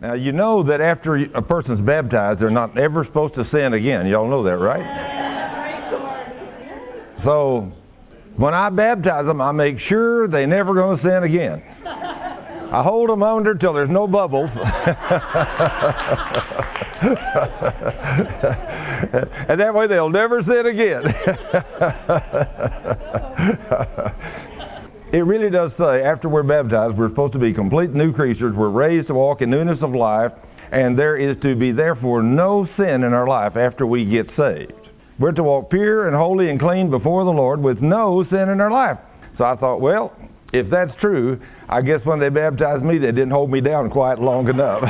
Now, you know that after a person's baptized, they're not ever supposed to sin again. Y'all know that, right? So, when I baptize them, I make sure they're never going to sin again. I hold them under till there's no bubbles. And that way they'll never sin again. It really does say, after we're baptized, we're supposed to be complete new creatures. We're raised to walk in newness of life, and there is to be therefore no sin in our life after we get saved. We're to walk pure and holy and clean before the Lord with no sin in our life. So I thought, well, if that's true, I guess when they baptized me, they didn't hold me down quite long enough.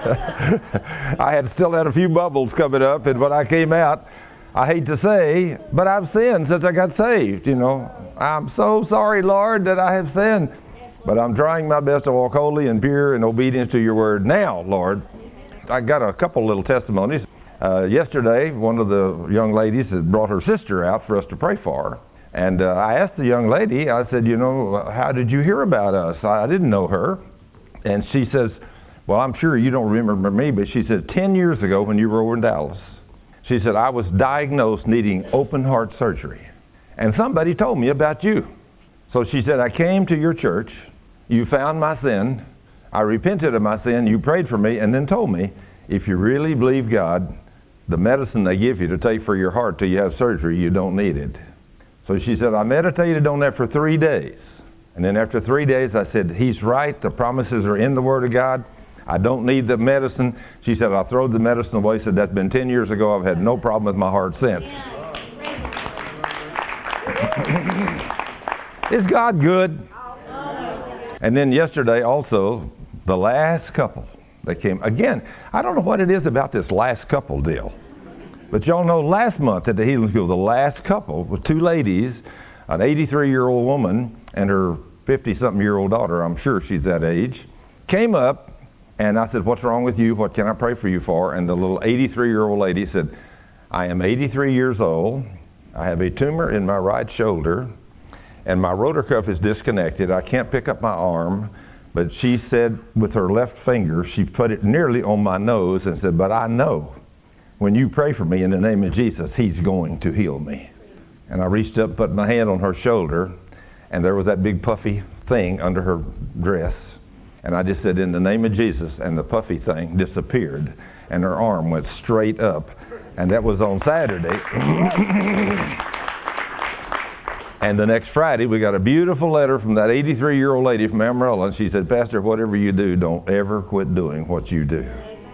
I still had a few bubbles coming up, and when I came out, I hate to say, but I've sinned since I got saved, you know. I'm so sorry, Lord, that I have sinned. But I'm trying my best to walk holy and pure in obedience to your word. Now, Lord, I got a couple little testimonies. Yesterday, one of the young ladies had brought her sister out for us to pray for her. And I asked the young lady, I said, you know, how did you hear about us? I didn't know her. And she says, well, I'm sure you don't remember me, but she said, 10 years ago when you were over in Dallas, she said, I was diagnosed needing open heart surgery. And somebody told me about you. So she said, I came to your church, you found my sin, I repented of my sin, you prayed for me, and then told me, if you really believe God, the medicine they give you to take for your heart till you have surgery, you don't need it. So she said, I meditated on that for 3 days. And then after 3 days, I said, he's right. The promises are in the Word of God. I don't need the medicine. She said, I throw the medicine away. Said, that's been 10 years ago. I've had no problem with my heart since. Is God good? And then yesterday also, the last couple that came. Again, I don't know what it is about this last couple deal. But y'all know last month at the Healing School, the last couple with two ladies, an 83-year-old woman and her 50-something-year-old daughter, I'm sure she's that age, came up, and I said, what's wrong with you? What can I pray for you for? And the little 83-year-old lady said, I am 83 years old. I have a tumor in my right shoulder, and my rotor cuff is disconnected. I can't pick up my arm. But she said with her left finger, she put it nearly on my nose and said, but I know when you pray for me in the name of Jesus, he's going to heal me. And I reached up, put my hand on her shoulder, and there was that big puffy thing under her dress. And I just said, in the name of Jesus, and the puffy thing disappeared, and her arm went straight up. And that was on Saturday. And the next Friday, we got a beautiful letter from that 83-year-old lady from Amarillo, and she said, Pastor, whatever you do, don't ever quit doing what you do.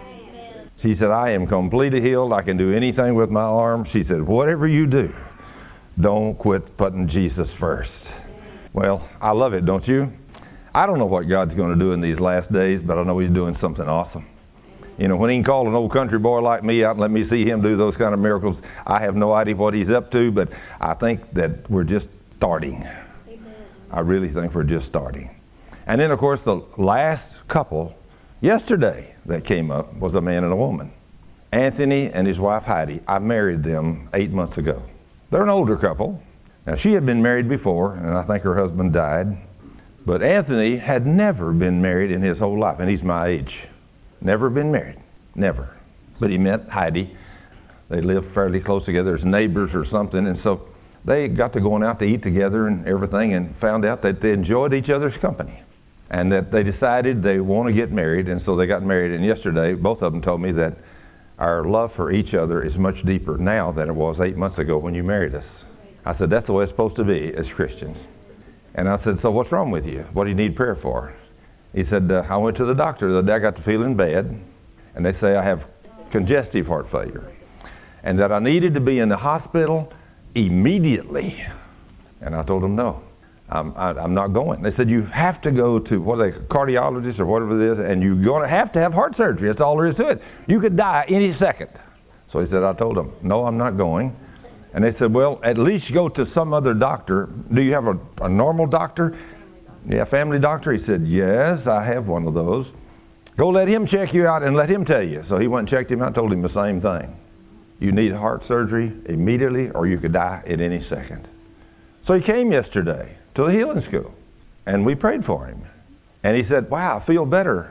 She said, I am completely healed. I can do anything with my arm. She said, whatever you do, don't quit putting Jesus first. Well, I love it, don't you? I don't know what God's going to do in these last days, but I know he's doing something awesome. You know, when he can call an old country boy like me out and let me see him do those kind of miracles, I have no idea what he's up to, but I think that we're just starting. Amen. I really think we're just starting. And then, of course, the last couple yesterday that came up was a man and a woman. Anthony and his wife Heidi. I married them 8 months ago. They're an older couple. Now, she had been married before, and I think her husband died. But Anthony had never been married in his whole life, and he's my age. Never been married. Never. But he met Heidi. They lived fairly close together as neighbors or something, and so they got to going out to eat together and everything, and found out that they enjoyed each other's company and that they decided they want to get married, and so they got married. And yesterday, both of them told me that our love for each other is much deeper now than it was 8 months ago when you married us. I said, that's the way it's supposed to be as Christians. And I said, so what's wrong with you? What do you need prayer for? He said, I went to the doctor. The day I got to feeling bad, and they say I have congestive heart failure, and that I needed to be in the hospital immediately. And I told them, no, I'm not going. They said, you have to go to, what are they, cardiologist or whatever it is, and you're going to have heart surgery. That's all there is to it. You could die any second. So he said, I told them, no, I'm not going. And they said, well, at least go to some other doctor. Do you have a normal doctor? Yeah, family doctor? He said, yes, I have one of those. Go let him check you out and let him tell you. So he went and checked him out and told him the same thing. You need heart surgery immediately or you could die at any second. So he came yesterday to the healing school and we prayed for him. And he said, wow, I feel better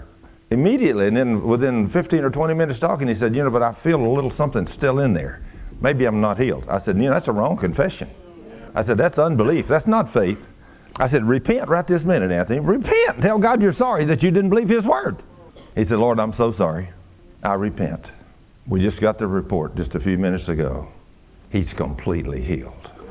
Immediately, and then within 15 or 20 minutes talking, he said, but I feel a little something still in there. Maybe I'm not healed. I said, that's a wrong confession. I said, that's unbelief. That's not faith. I said, repent right this minute, Anthony. Repent. Tell God you're sorry that you didn't believe his word. He said, Lord, I'm so sorry. I repent. We just got the report just a few minutes ago. He's completely healed.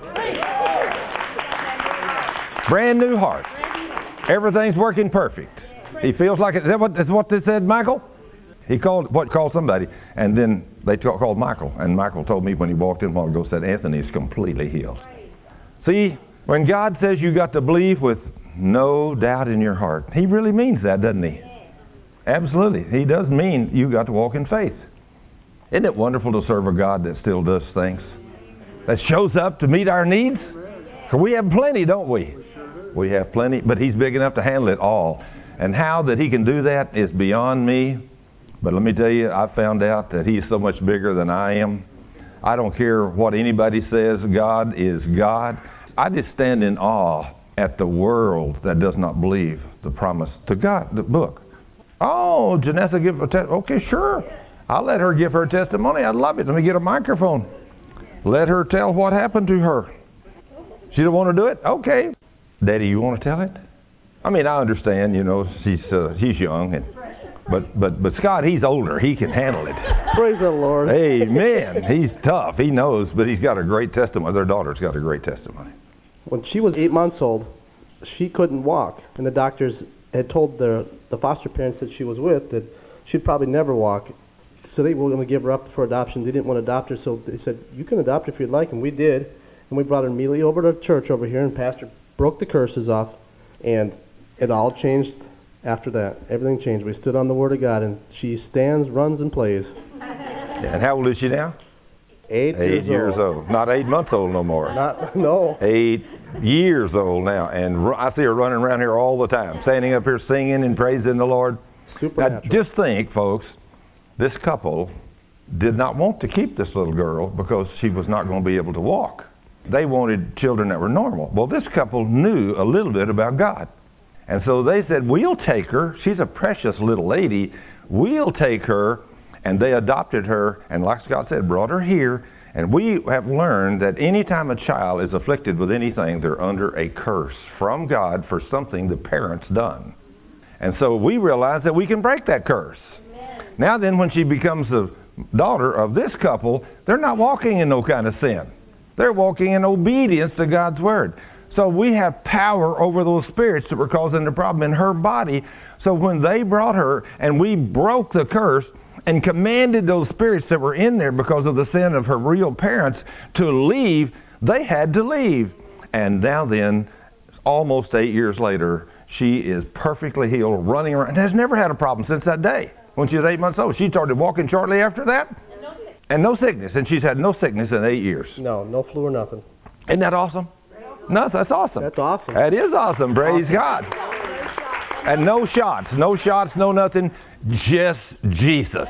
Brand new heart. Everything's working perfect. He feels like it. Is what they said, Michael? He called somebody, and then they called Michael. And Michael told me when he walked in a while ago, said, Anthony's completely healed. See, when God says you got to believe with no doubt in your heart, he really means that, doesn't he? Absolutely. He does mean you got to walk in faith. Isn't it wonderful to serve a God that still does things? That shows up to meet our needs? For we have plenty, don't we? We have plenty, but he's big enough to handle it all. And how that he can do that is beyond me. But let me tell you, I found out that he's so much bigger than I am. I don't care what anybody says. God is God. I just stand in awe at the world that does not believe the promise to God, the book. Oh, Janessa give a test. Okay, sure. I'll let her give her testimony. I'd love it. Let me get a microphone. Let her tell what happened to her. She don't want to do it? Okay. Daddy, you want to tell it? I mean, I understand, she's young, but Scott, he's older. He can handle it. Praise the Lord. Amen. He's tough. He knows, but he's got a great testimony. Their daughter's got a great testimony. When she was 8 months old, she couldn't walk, and the doctors had told the foster parents that she was with that she'd probably never walk. So they were going to give her up for adoption. They didn't want to adopt her, so they said, you can adopt her if you'd like, and we did. And we brought her immediately over to church over here, and Pastor broke the curses off, and it all changed after that. Everything changed. We stood on the Word of God, and she stands, runs, and plays. And how old is she now? 8 years old. Not 8 months old no more. No. 8 years old now. And I see her running around here all the time, standing up here singing and praising the Lord. Supernatural. Now, just think, folks, this couple did not want to keep this little girl because she was not going to be able to walk. They wanted children that were normal. Well, this couple knew a little bit about God. And so they said, we'll take her. She's a precious little lady. We'll take her. And they adopted her, and like Scott said, brought her here. And we have learned that any time a child is afflicted with anything, they're under a curse from God for something the parents done. And so we realize that we can break that curse. Amen. Now then, when she becomes the daughter of this couple, they're not walking in no kind of sin. They're walking in obedience to God's word. So we have power over those spirits that were causing the problem in her body. So when they brought her and we broke the curse and commanded those spirits that were in there because of the sin of her real parents to leave, they had to leave. And now then, almost 8 years later, she is perfectly healed, running around, and has never had a problem since that day. When she was 8 months old, she started walking shortly after that. And no sickness. And she's had no sickness in 8 years. No flu or nothing. Isn't that awesome? No, that's awesome. That's awesome. That is awesome. Praise God. And no shots, no nothing. Just Jesus.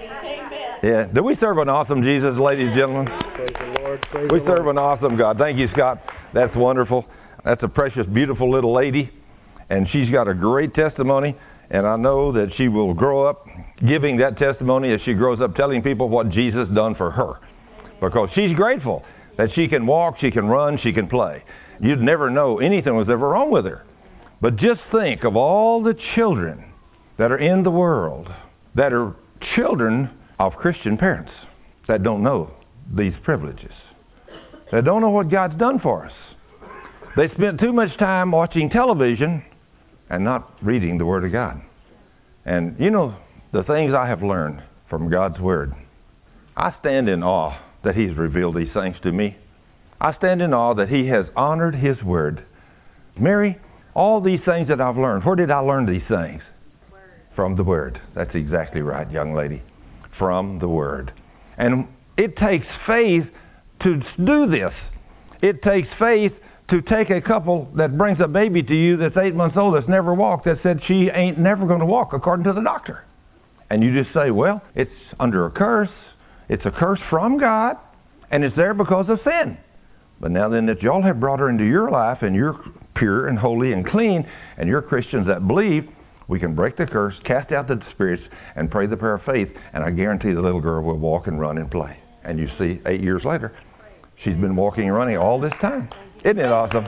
Yeah. Do we serve an awesome Jesus, ladies and gentlemen? Praise the Lord. Praise We the serve Lord. an awesome God. Thank you, Scott. That's wonderful. That's a precious, beautiful little lady. And she's got a great testimony. And I know that she will grow up giving that testimony as she grows up, telling people what Jesus done for her. Because she's grateful that she can walk, she can run, she can play. You'd never know anything was ever wrong with her. But just think of all the children that are in the world that are children of Christian parents that don't know these privileges, that don't know what God's done for us. They spent too much time watching television and not reading the Word of God. And the things I have learned from God's Word, I stand in awe that He's revealed these things to me. I stand in awe that He has honored His Word. Mary, all these things that I've learned, where did I learn these things? From the Word. That's exactly right, young lady. From the Word. And it takes faith to do this. It takes faith to take a couple that brings a baby to you that's 8 months old that's never walked, that said she ain't never going to walk according to the doctor. And you just say, well, it's under a curse. It's a curse from God, and it's there because of sin. But now then that y'all have brought her into your life, and you're pure and holy and clean, and you're Christians that believe, We can break the curse, cast out the spirits, and pray the prayer of faith, and I guarantee the little girl will walk and run and play. And you see, 8 years later, she's been walking and running all this time. Isn't it awesome?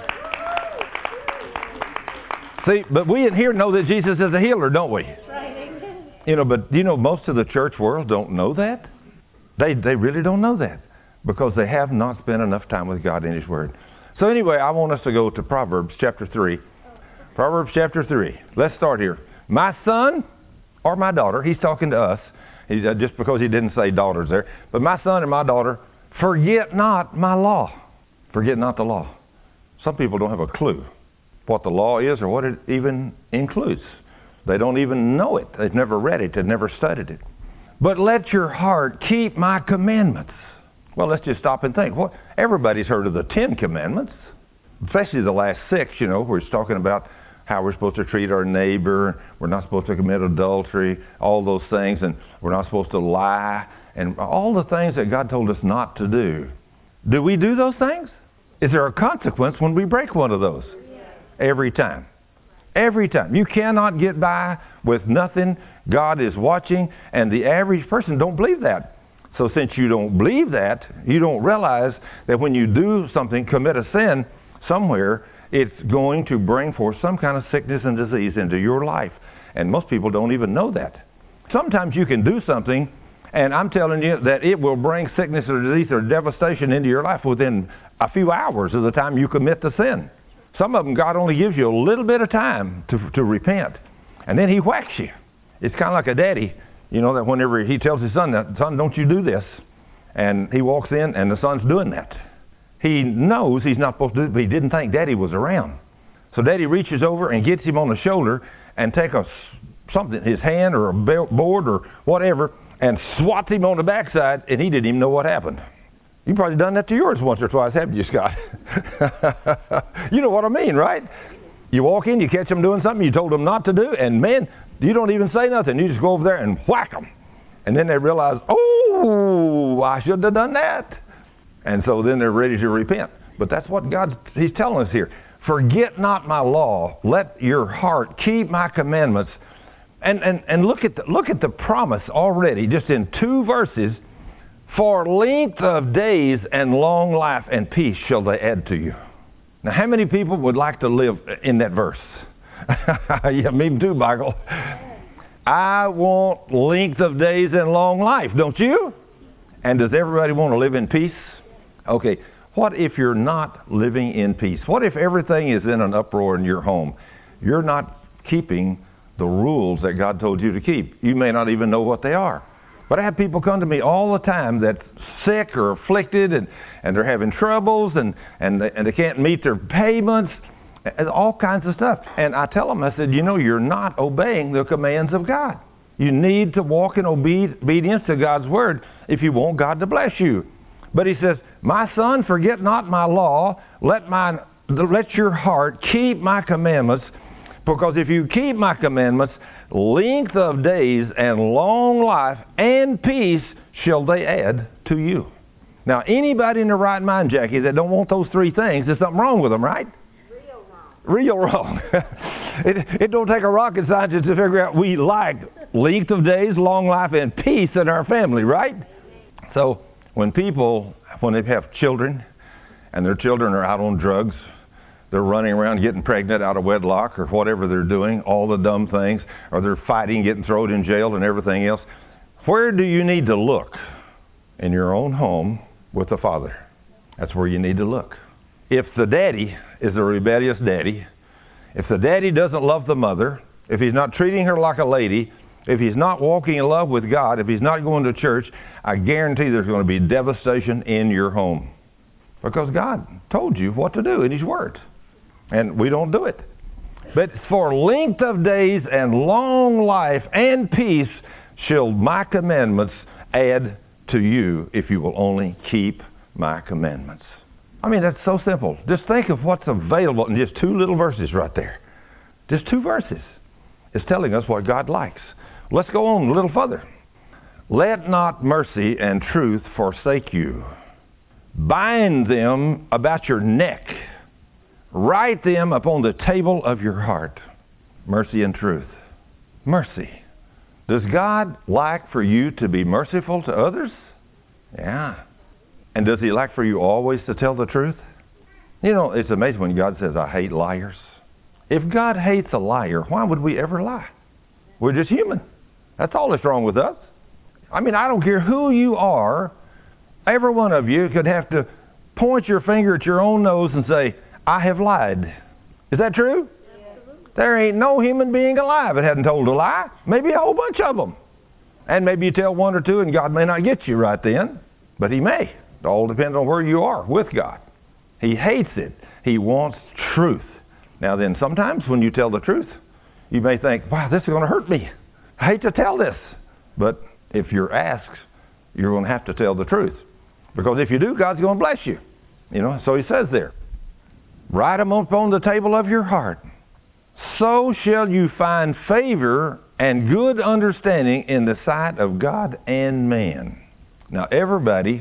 See, but we in here know that Jesus is a healer, don't we? But most of the church world don't know that. They really don't know that because they have not spent enough time with God in His Word. So anyway, I want us to go to Proverbs chapter 3. Proverbs chapter 3. Let's start here. My son or my daughter, he's talking to us, just because he didn't say daughters there, but my son and my daughter, forget not my law. Forget not the law. Some people don't have a clue what the law is or what it even includes. They don't even know it. They've never read it. They've never studied it. But let your heart keep my commandments. Well, let's just stop and think. Everybody's heard of the 10 Commandments, especially the last 6, where it's talking about how we're supposed to treat our neighbor. We're not supposed to commit adultery, all those things, and we're not supposed to lie, and all the things that God told us not to do. Do we do those things? Is there a consequence when we break one of those? Every time. Every time. You cannot get by with nothing. God is watching, and the average person don't believe that. So since you don't believe that, you don't realize that when you do something, commit a sin somewhere, it's going to bring forth some kind of sickness and disease into your life. And most people don't even know that. Sometimes you can do something, and I'm telling you that it will bring sickness or disease or devastation into your life within a few hours of the time you commit the sin. Some of them, God only gives you a little bit of time to repent. And then He whacks you. It's kind of like a daddy, that whenever he tells his son, son, don't you do this. And he walks in and the son's doing that. He knows he's not supposed to do it, but he didn't think daddy was around. So daddy reaches over and gets him on the shoulder and takes something, his hand or a board or whatever, and swats him on the backside, and he didn't even know what happened. You've probably done that to yours once or twice, haven't you, Scott? You know what I mean, right? You walk in, you catch them doing something you told them not to do, and man, you don't even say nothing. You just go over there and whack them. And then they realize, oh, I shouldn't have done that. And so then they're ready to repent. But that's what He's telling us here. Forget not my law. Let your heart keep my commandments. And look at the promise already, just in 2 verses. For length of days and long life and peace shall they add to you. Now, how many people would like to live in that verse? Yeah, me too, Michael. I want length of days and long life, don't you? And does everybody want to live in peace? Okay, what if you're not living in peace? What if everything is in an uproar in your home? You're not keeping the rules that God told you to keep. You may not even know what they are. But I have people come to me all the time that's sick or afflicted, and they're having troubles, and they can't meet their payments, and all kinds of stuff. And I tell them, I said, you're not obeying the commands of God. You need to walk in obedience to God's Word if you want God to bless you. But He says, my son, forget not my law. Let your heart keep my commandments, because if you keep my commandments, length of days and long life and peace shall they add to you. Now, anybody in their right mind, Jackie, that don't want those 3 things, there's something wrong with them, right? Real wrong. It don't take a rocket scientist to figure out we like length of days, long life, and peace in our family, right? So when they have children, and their children are out on drugs, they're running around getting pregnant out of wedlock or whatever they're doing, all the dumb things, or they're fighting, getting thrown in jail and everything else. Where do you need to look? In your own home with the father. That's where you need to look. If the daddy is a rebellious daddy, if the daddy doesn't love the mother, if he's not treating her like a lady, if he's not walking in love with God, if he's not going to church, I guarantee there's going to be devastation in your home. Because God told you what to do in His Word. And we don't do it. But for length of days and long life and peace shall my commandments add to you if you will only keep my commandments. I mean, that's so simple. Just think of what's available in just 2 little verses right there. Just 2 verses. It's telling us what God likes. Let's go on a little further. Let not mercy and truth forsake you. Bind them about your neck. Write them upon the table of your heart. Mercy and truth. Mercy. Does God like for you to be merciful to others? Yeah. And does He like for you always to tell the truth? You know, it's amazing when God says, I hate liars. If God hates a liar, why would we ever lie? We're just human. That's all that's wrong with us. I mean, I don't care who you are. Every one of you could have to point your finger at your own nose and say, I have lied. Is that true? There ain't no human being alive that hadn't told a lie. Maybe a whole bunch of them. And maybe you tell one or two and God may not get you right then, but He may. It all depends on where you are with God. He hates it. He wants truth. Now then, sometimes when you tell the truth, you may think, wow, this is going to hurt me. I hate to tell this. But if you're asked, you're going to have to tell the truth. Because if you do, God's going to bless you. You know, so He says there, write them upon the table of your heart. So shall you find favor and good understanding in the sight of God and man. Now everybody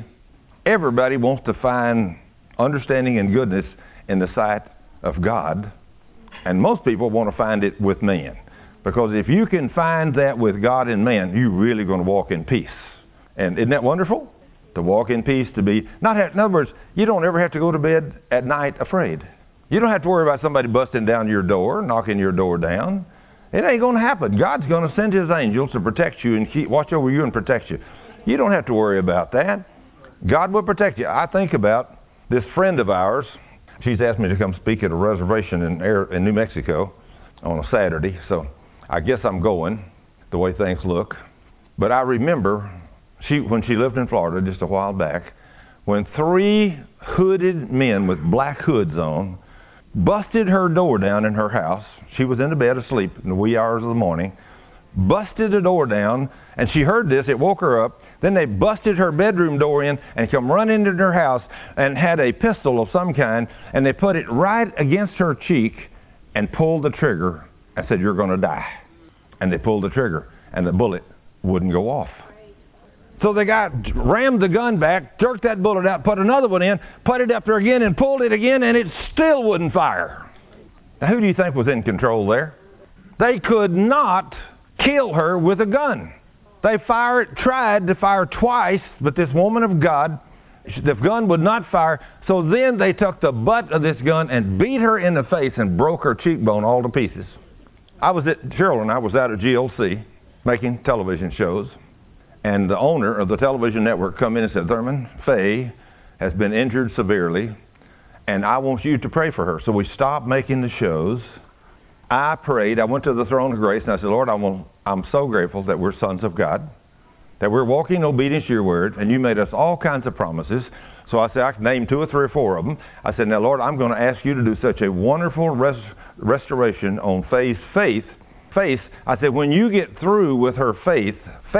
wants to find understanding and goodness in the sight of God. And most people want to find it with man. Because if you can find that with God and man, you're really going to walk in peace. And isn't that wonderful? To walk in peace, to be, in other words, you don't ever have to go to bed at night afraid. You don't have to worry about somebody busting down your door, knocking your door down. It ain't going to happen. God's going to send His angels to protect you and watch over you and protect you. You don't have to worry about that. God will protect you. I think about this friend of ours. She's asked me to come speak at a reservation in New Mexico on a Saturday, so I guess I'm going the way things look. But I remember when she lived in Florida just a while back, when 3 hooded men with black hoods on busted her door down in her house. She was in the bed asleep in the wee hours of the morning. Busted the door down, and she heard this. It woke her up. Then they busted her bedroom door in and come running into her house and had a pistol of some kind, and they put it right against her cheek and pulled the trigger and said, you're going to die. And they pulled the trigger, and the bullet wouldn't go off. So the guy rammed the gun back, jerked that bullet out, put another one in, put it up there again, and pulled it again, and it still wouldn't fire. Now, who do you think was in control there? They could not kill her with a gun. They tried to fire twice, but this woman of God, the gun would not fire. So then they took the butt of this gun and beat her in the face and broke her cheekbone all to pieces. Cheryl and I was out at GLC making television shows. And the owner of the television network come in and said, Thurman, Faye has been injured severely, and I want you to pray for her. So we stopped making the shows. I prayed. I went to the throne of grace, and I said, Lord, I'm so grateful that we're sons of God, that we're walking in obedience to your word, and you made us all kinds of promises. So I said, I can name 2 or 3 or 4 of them. I said, now, Lord, I'm going to ask you to do such a wonderful restoration on Faye's faith. I said, when you get through with her faith,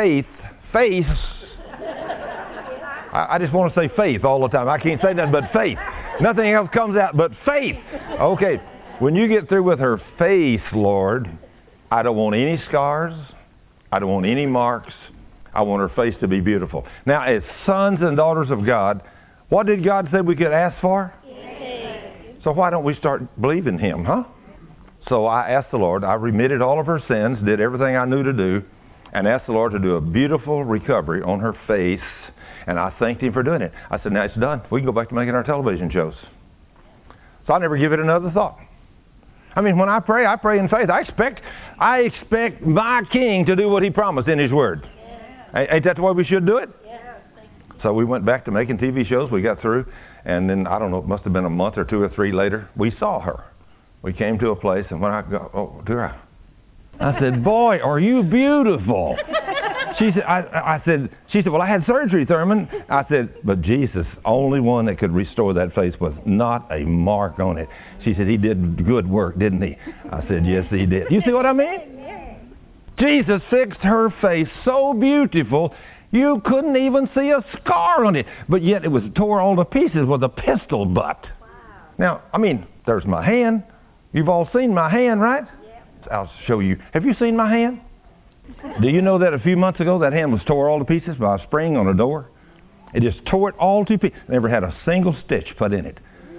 I just want to say faith all the time. I can't say nothing but faith. Nothing else comes out but faith. Okay, when you get through with her faith, Lord, I don't want any scars. I don't want any marks. I want her face to be beautiful. Now, as sons and daughters of God, what did God say we could ask for? Yes. So why don't we start believing Him, huh? So I asked the Lord. I remitted all of her sins, did everything I knew to do, and asked the Lord to do a beautiful recovery on her face, and I thanked Him for doing it. I said, now it's done. We can go back to making our television shows. So I never give it another thought. I mean, when I pray in faith. I expect my King to do what He promised in His Word. Yeah. Ain't that the way we should do it? Yeah. So we went back to making TV shows. We got through, and then, I don't know, it must have been a month or 2 or 3 later, we saw her. We came to a place, and when I go, oh, dear, I said, boy, are you beautiful. She said, well, I had surgery, Thurman. I said, but Jesus, only one that could restore that face was not a mark on it. She said, He did good work, didn't He? I said, yes, He did. You see what I mean? Jesus fixed her face so beautiful, you couldn't even see a scar on it. But yet it was tore all to pieces with a pistol butt. Wow. Now, I mean, there's my hand. You've all seen my hand, right? Yep. I'll show you. Have you seen my hand? Do you know that a few months ago that hand was tore all to pieces by a spring on a door? It just tore it all to pieces. Never had a single stitch put in it.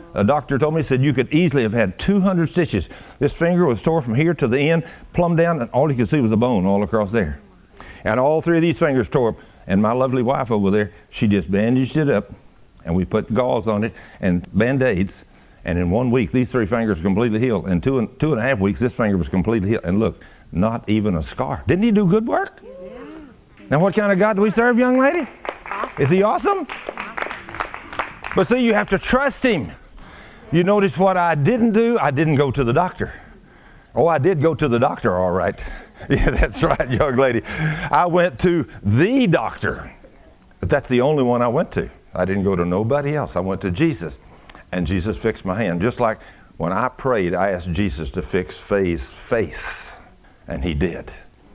A doctor told me, said you could easily have had 200 stitches. This finger was tore from here to the end, plumb down, and all you could see was a bone all across there. And all three of these fingers tore up. And my lovely wife over there, she just bandaged it up, and we put gauze on it and Band-Aids. And in 1 week, these three fingers were completely healed. In two and a half weeks, this finger was completely healed. And look, not even a scar. Didn't he do good work? Yeah. Now, what kind of God do we serve, young lady? Is he awesome? But see, you have to trust him. You notice what I didn't do? I didn't go to the doctor. Oh, I did go to the doctor, all right. Yeah, that's right, young lady. I went to the doctor. But that's the only one I went to. I didn't go to nobody else. I went to Jesus. And Jesus fixed my hand. Just like when I prayed, I asked Jesus to fix Faye's face. And he did.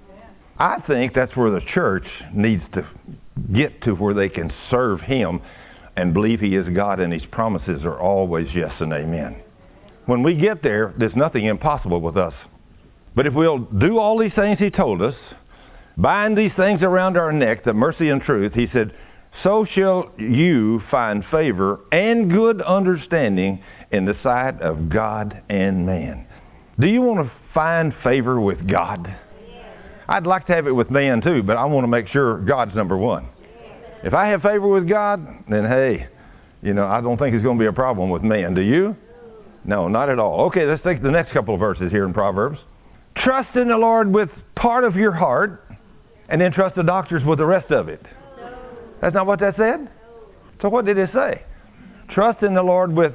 I think that's where the church needs to get to, where they can serve him and believe he is God and his promises are always yes and amen. When we get there, there's nothing impossible with us. But if we'll do all these things he told us, bind these things around our neck, the mercy and truth, he said, so shall you find favor and good understanding in the sight of God and man. Do you want to find favor with God? I'd like to have it with man too, but I want to make sure God's number one. If I have favor with God, then hey, I don't think it's going to be a problem with man. Do you? No, not at all. Okay, let's take the next couple of verses here in Proverbs. Trust in the Lord with part of your heart, and then trust the doctors with the rest of it. That's not what that said? So what did it say? Trust in the Lord with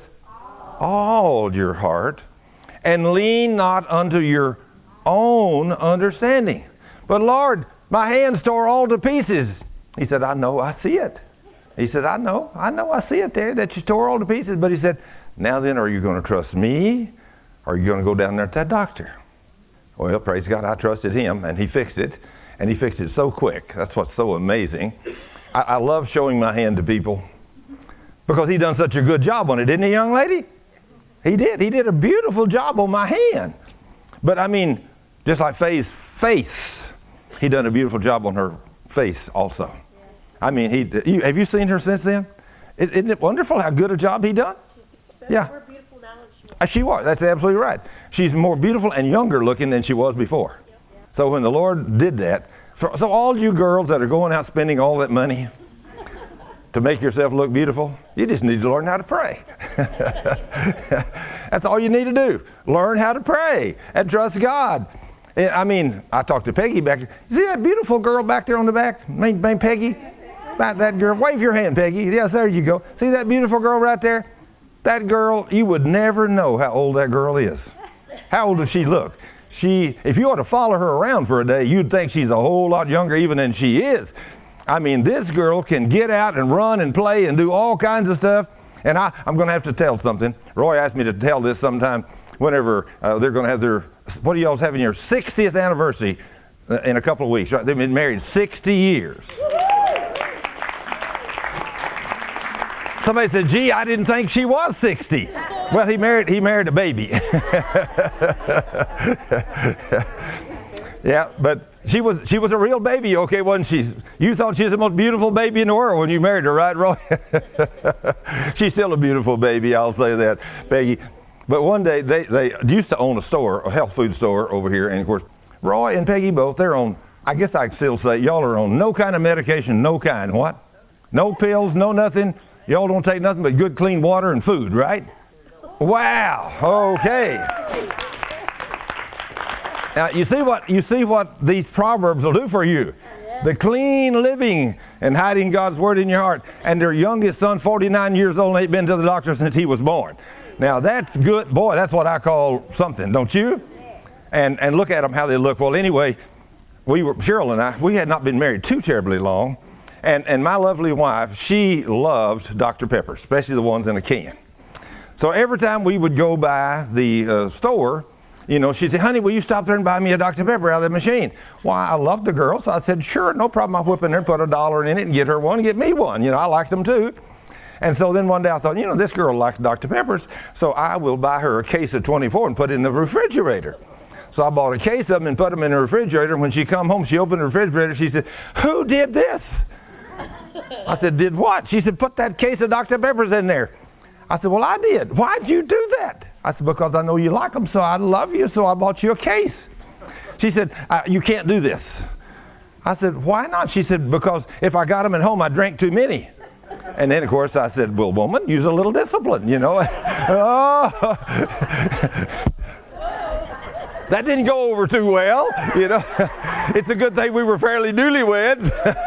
all your heart, and lean not unto your own understanding. But Lord, my hand's tore all to pieces. He said, I know, I see it. He said, I know, I see it there, that you tore all to pieces. But he said, now then, are you going to trust me, or are you going to go down there to that doctor? Well, praise God, I trusted him, and he fixed it. And he fixed it so quick. That's what's so amazing. I love showing my hand to people because he done such a good job on it, didn't he, young lady? He did. He did a beautiful job on my hand. But I mean, just like Faye's face, he done a beautiful job on her face also. I mean, have you seen her since then? Isn't it wonderful how good a job he done? Yeah. More beautiful now than she was. That's absolutely right. She's more beautiful and younger looking than she was before. So when the Lord did that, so all you girls that are going out spending all that money to make yourself look beautiful, you just need to learn how to pray. That's all you need to do. Learn how to pray and trust God. I mean, I talked to Peggy back there. See that beautiful girl back there on the back? Named Peggy? That girl. Wave your hand, Peggy. Yes, there you go. See that beautiful girl right there? That girl, you would never know how old that girl is. How old does she look? If you were to follow her around for a day, you'd think she's a whole lot younger even than she is. I mean, this girl can get out and run and play and do all kinds of stuff. And I'm going to have to tell something. Roy asked me to tell this sometime whenever they're going to have what are y'all having your 60th anniversary in a couple of weeks, right? They've been married 60 years. Somebody said, gee, I didn't think she was 60. Well, he married a baby. Yeah, but she was a real baby, okay, wasn't she? You thought she was the most beautiful baby in the world when you married her, right, Roy? She's still a beautiful baby, I'll say that, Peggy. But one day, they used to own a health food store over here, and of course, Roy and Peggy both, they're on, I guess I can still say, y'all are on no kind of medication, no kind, what? No pills, no nothing. Y'all don't take nothing but good, clean water and food, right? Wow, okay. Now, you see what these Proverbs will do for you. The clean living and hiding God's word in your heart. And their youngest son, 49 years old, ain't been to the doctor since he was born. Now, that's good. Boy, that's what I call something, don't you? And look at them, how they look. Well, anyway, Cheryl and I, we had not been married too terribly long. And my lovely wife, she loved Dr. Pepper, especially the ones in a can. So every time we would go by the store, she'd say, honey, will you stop there and buy me a Dr. Pepper out of the machine? Why, I loved the girl, so I said, sure, no problem. I'll whip in there and put $1 in it and get her one, get me one. I liked them too. And so then one day I thought, this girl likes Dr. Peppers, so I will buy her a case of 24 and put it in the refrigerator. So I bought a case of them and put them in the refrigerator. And when she come home, she opened the refrigerator. She said, who did this? I said, did what? She said, put that case of Dr. Peppers in there. I said, well, I did. Why'd you do that? I said, because I know you like them, so I love you, so I bought you a case. She said, you can't do this. I said, why not? She said, because if I got them at home, I drank too many. And then, of course, I said, well, woman, use a little discipline, you know. Oh. That didn't go over too well, you know. It's a good thing we were fairly newlyweds.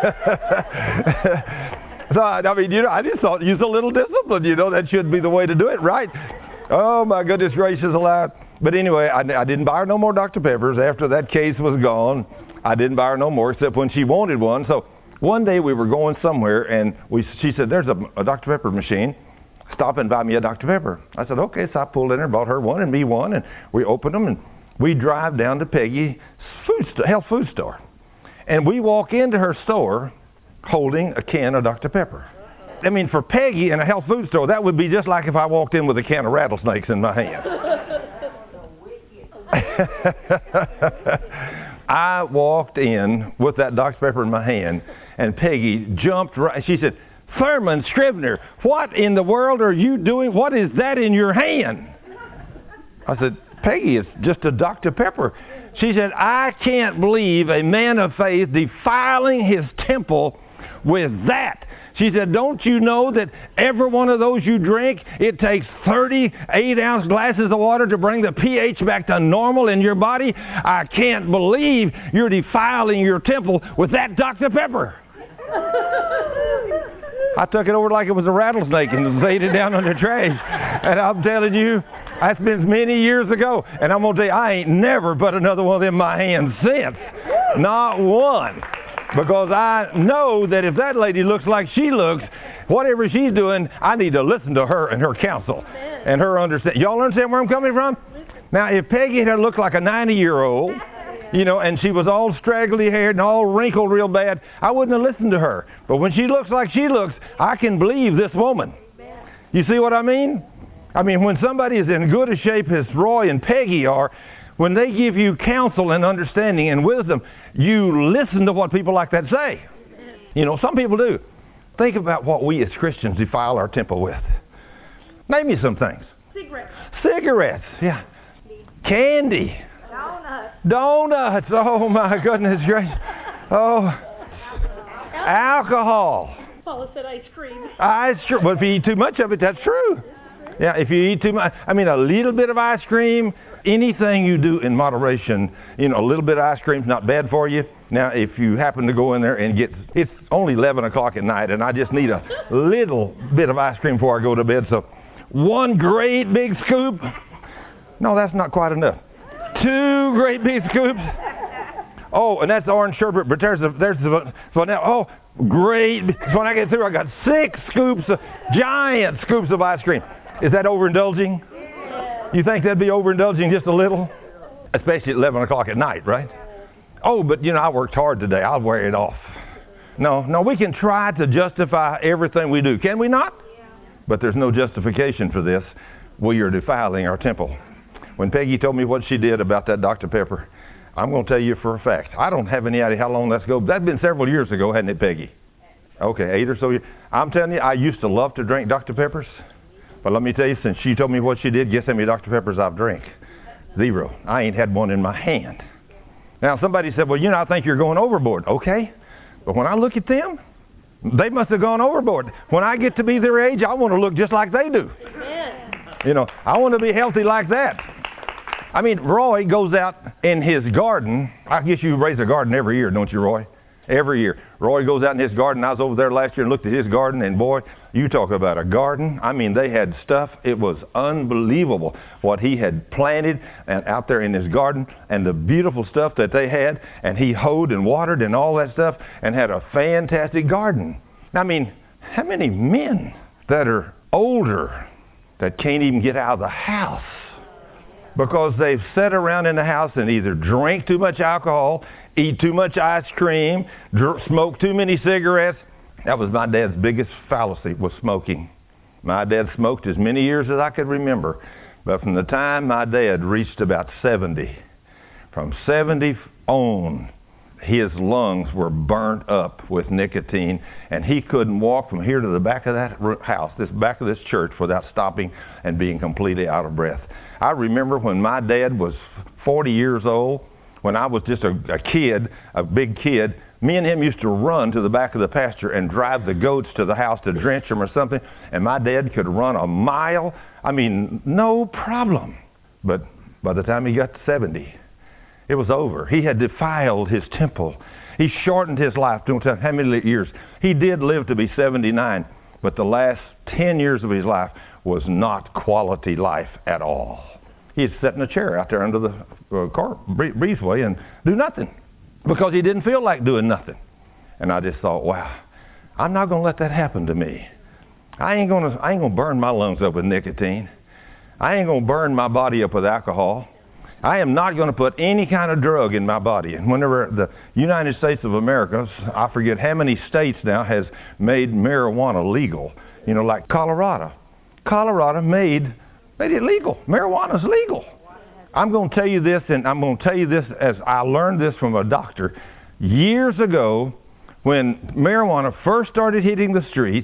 So, I mean, you know, I just thought, use a little discipline, you know. That should be the way to do it, right? Oh, my goodness gracious alive. But anyway, I didn't buy her no more Dr. Peppers. After that case was gone, I didn't buy her no more, except when she wanted one. So one day we were going somewhere, and she said, there's a Dr. Pepper machine. Stop and buy me a Dr. Pepper. I said, okay. So I pulled in there, bought her one and me one, and we opened them, and we drive down to Peggy's health food store. And we walk into her store holding a can of Dr. Pepper. I mean, for Peggy in a health food store, that would be just like if I walked in with a can of rattlesnakes in my hand. I walked in with that Dr. Pepper in my hand, and Peggy jumped right. She said, Thurman Scrivener, what in the world are you doing? What is that in your hand? I said, Peggy, it's just a Dr. Pepper. She said, I can't believe a man of faith defiling his temple with that. She said, don't you know that every one of those you drink, it takes 38-ounce glasses of water to bring the pH back to normal in your body? I can't believe you're defiling your temple with that Dr. Pepper. I took it over like it was a rattlesnake and laid it down on the trash. And I'm telling you, that's been many years ago. And I'm going to tell you, I ain't never put another one of them in my hand since. Not one. Because I know that if that lady looks like she looks, whatever she's doing, I need to listen to her and her counsel and her understand. Y'all understand where I'm coming from? Now, if Peggy had looked like a 90-year-old, you know, and she was all straggly haired and all wrinkled real bad, I wouldn't have listened to her. But when she looks like she looks, I can believe this woman. You see what I mean? I mean, when somebody is in good a shape as Roy and Peggy are, when they give you counsel and understanding and wisdom, you listen to what people like that say. You know, some people do. Think about what we as Christians defile our temple with. Name me some things. Cigarettes, yeah. Candy. Donuts. Oh, my goodness gracious. Oh. Alcohol. Paula said ice cream. Ice cream. But if you eat too much of it, that's true. Yeah, if you eat too much, I mean, a little bit of ice cream, anything you do in moderation, you know, a little bit of ice cream's not bad for you. Now, if you happen to go in there and it's only 11 o'clock at night, and I just need a little bit of ice cream before I go to bed, so one great big scoop. No, that's not quite enough. 2 great big scoops. Oh, and that's orange sherbet, but there's the vanilla. Oh, great. So when I get through, I got 6 scoops, giant scoops of ice cream. Is that overindulging? You think that'd be overindulging just a little? Especially at 11 o'clock at night, right? Oh, but you know, I worked hard today. I'll wear it off. No, we can try to justify everything we do. Can we not? But there's no justification for this. We are defiling our temple. When Peggy told me what she did about that Dr. Pepper, I'm going to tell you for a fact. I don't have any idea how long that's ago. That's been several years ago, hadn't it, Peggy? Okay, 8 or so years. I'm telling you, I used to love to drink Dr. Peppers. But let me tell you, since she told me what she did, guess how many Dr. Peppers I've drank? 0. I ain't had one in my hand. Now, somebody said, well, you know, I think you're going overboard. Okay. But when I look at them, they must have gone overboard. When I get to be their age, I want to look just like they do. You know, I want to be healthy like that. I mean, Roy goes out in his garden. I guess you raise a garden every year, don't you, Roy? Every year. Roy goes out in his garden. I was over there last year and looked at his garden, and boy, you talk about a garden. I mean, they had stuff. It was unbelievable what he had planted and out there in his garden and the beautiful stuff that they had. And he hoed and watered and all that stuff and had a fantastic garden. I mean, how many men that are older that can't even get out of the house because they've sat around in the house and either drank too much alcohol, eat too much ice cream, smoke too many cigarettes. That was my dad's biggest fallacy, was smoking. My dad smoked as many years as I could remember. But from the time my dad reached about 70, from 70 on, his lungs were burnt up with nicotine, and he couldn't walk from here to the back of that house, this back of this church, without stopping and being completely out of breath. I remember when my dad was 40 years old, when I was just a kid, a big kid, me and him used to run to the back of the pasture and drive the goats to the house to drench them or something, and my dad could run a mile. I mean, no problem. But by the time he got to 70, it was over. He had defiled his temple. He shortened his life. Don't tell how many years. He did live to be 79, but the last 10 years of his life was not quality life at all. He'd sit in a chair out there under the car breezeway and do nothing because he didn't feel like doing nothing. And I just thought, wow, I'm not going to let that happen to me. I ain't going to burn my lungs up with nicotine. I ain't going to burn my body up with alcohol. I am not going to put any kind of drug in my body. And whenever the United States of America, I forget how many states now has made marijuana legal. You know, like Colorado. Colorado made it legal. Marijuana's legal. I'm going to tell you this, and I'm going to tell you this as I learned this from a doctor. Years ago, when marijuana first started hitting the streets,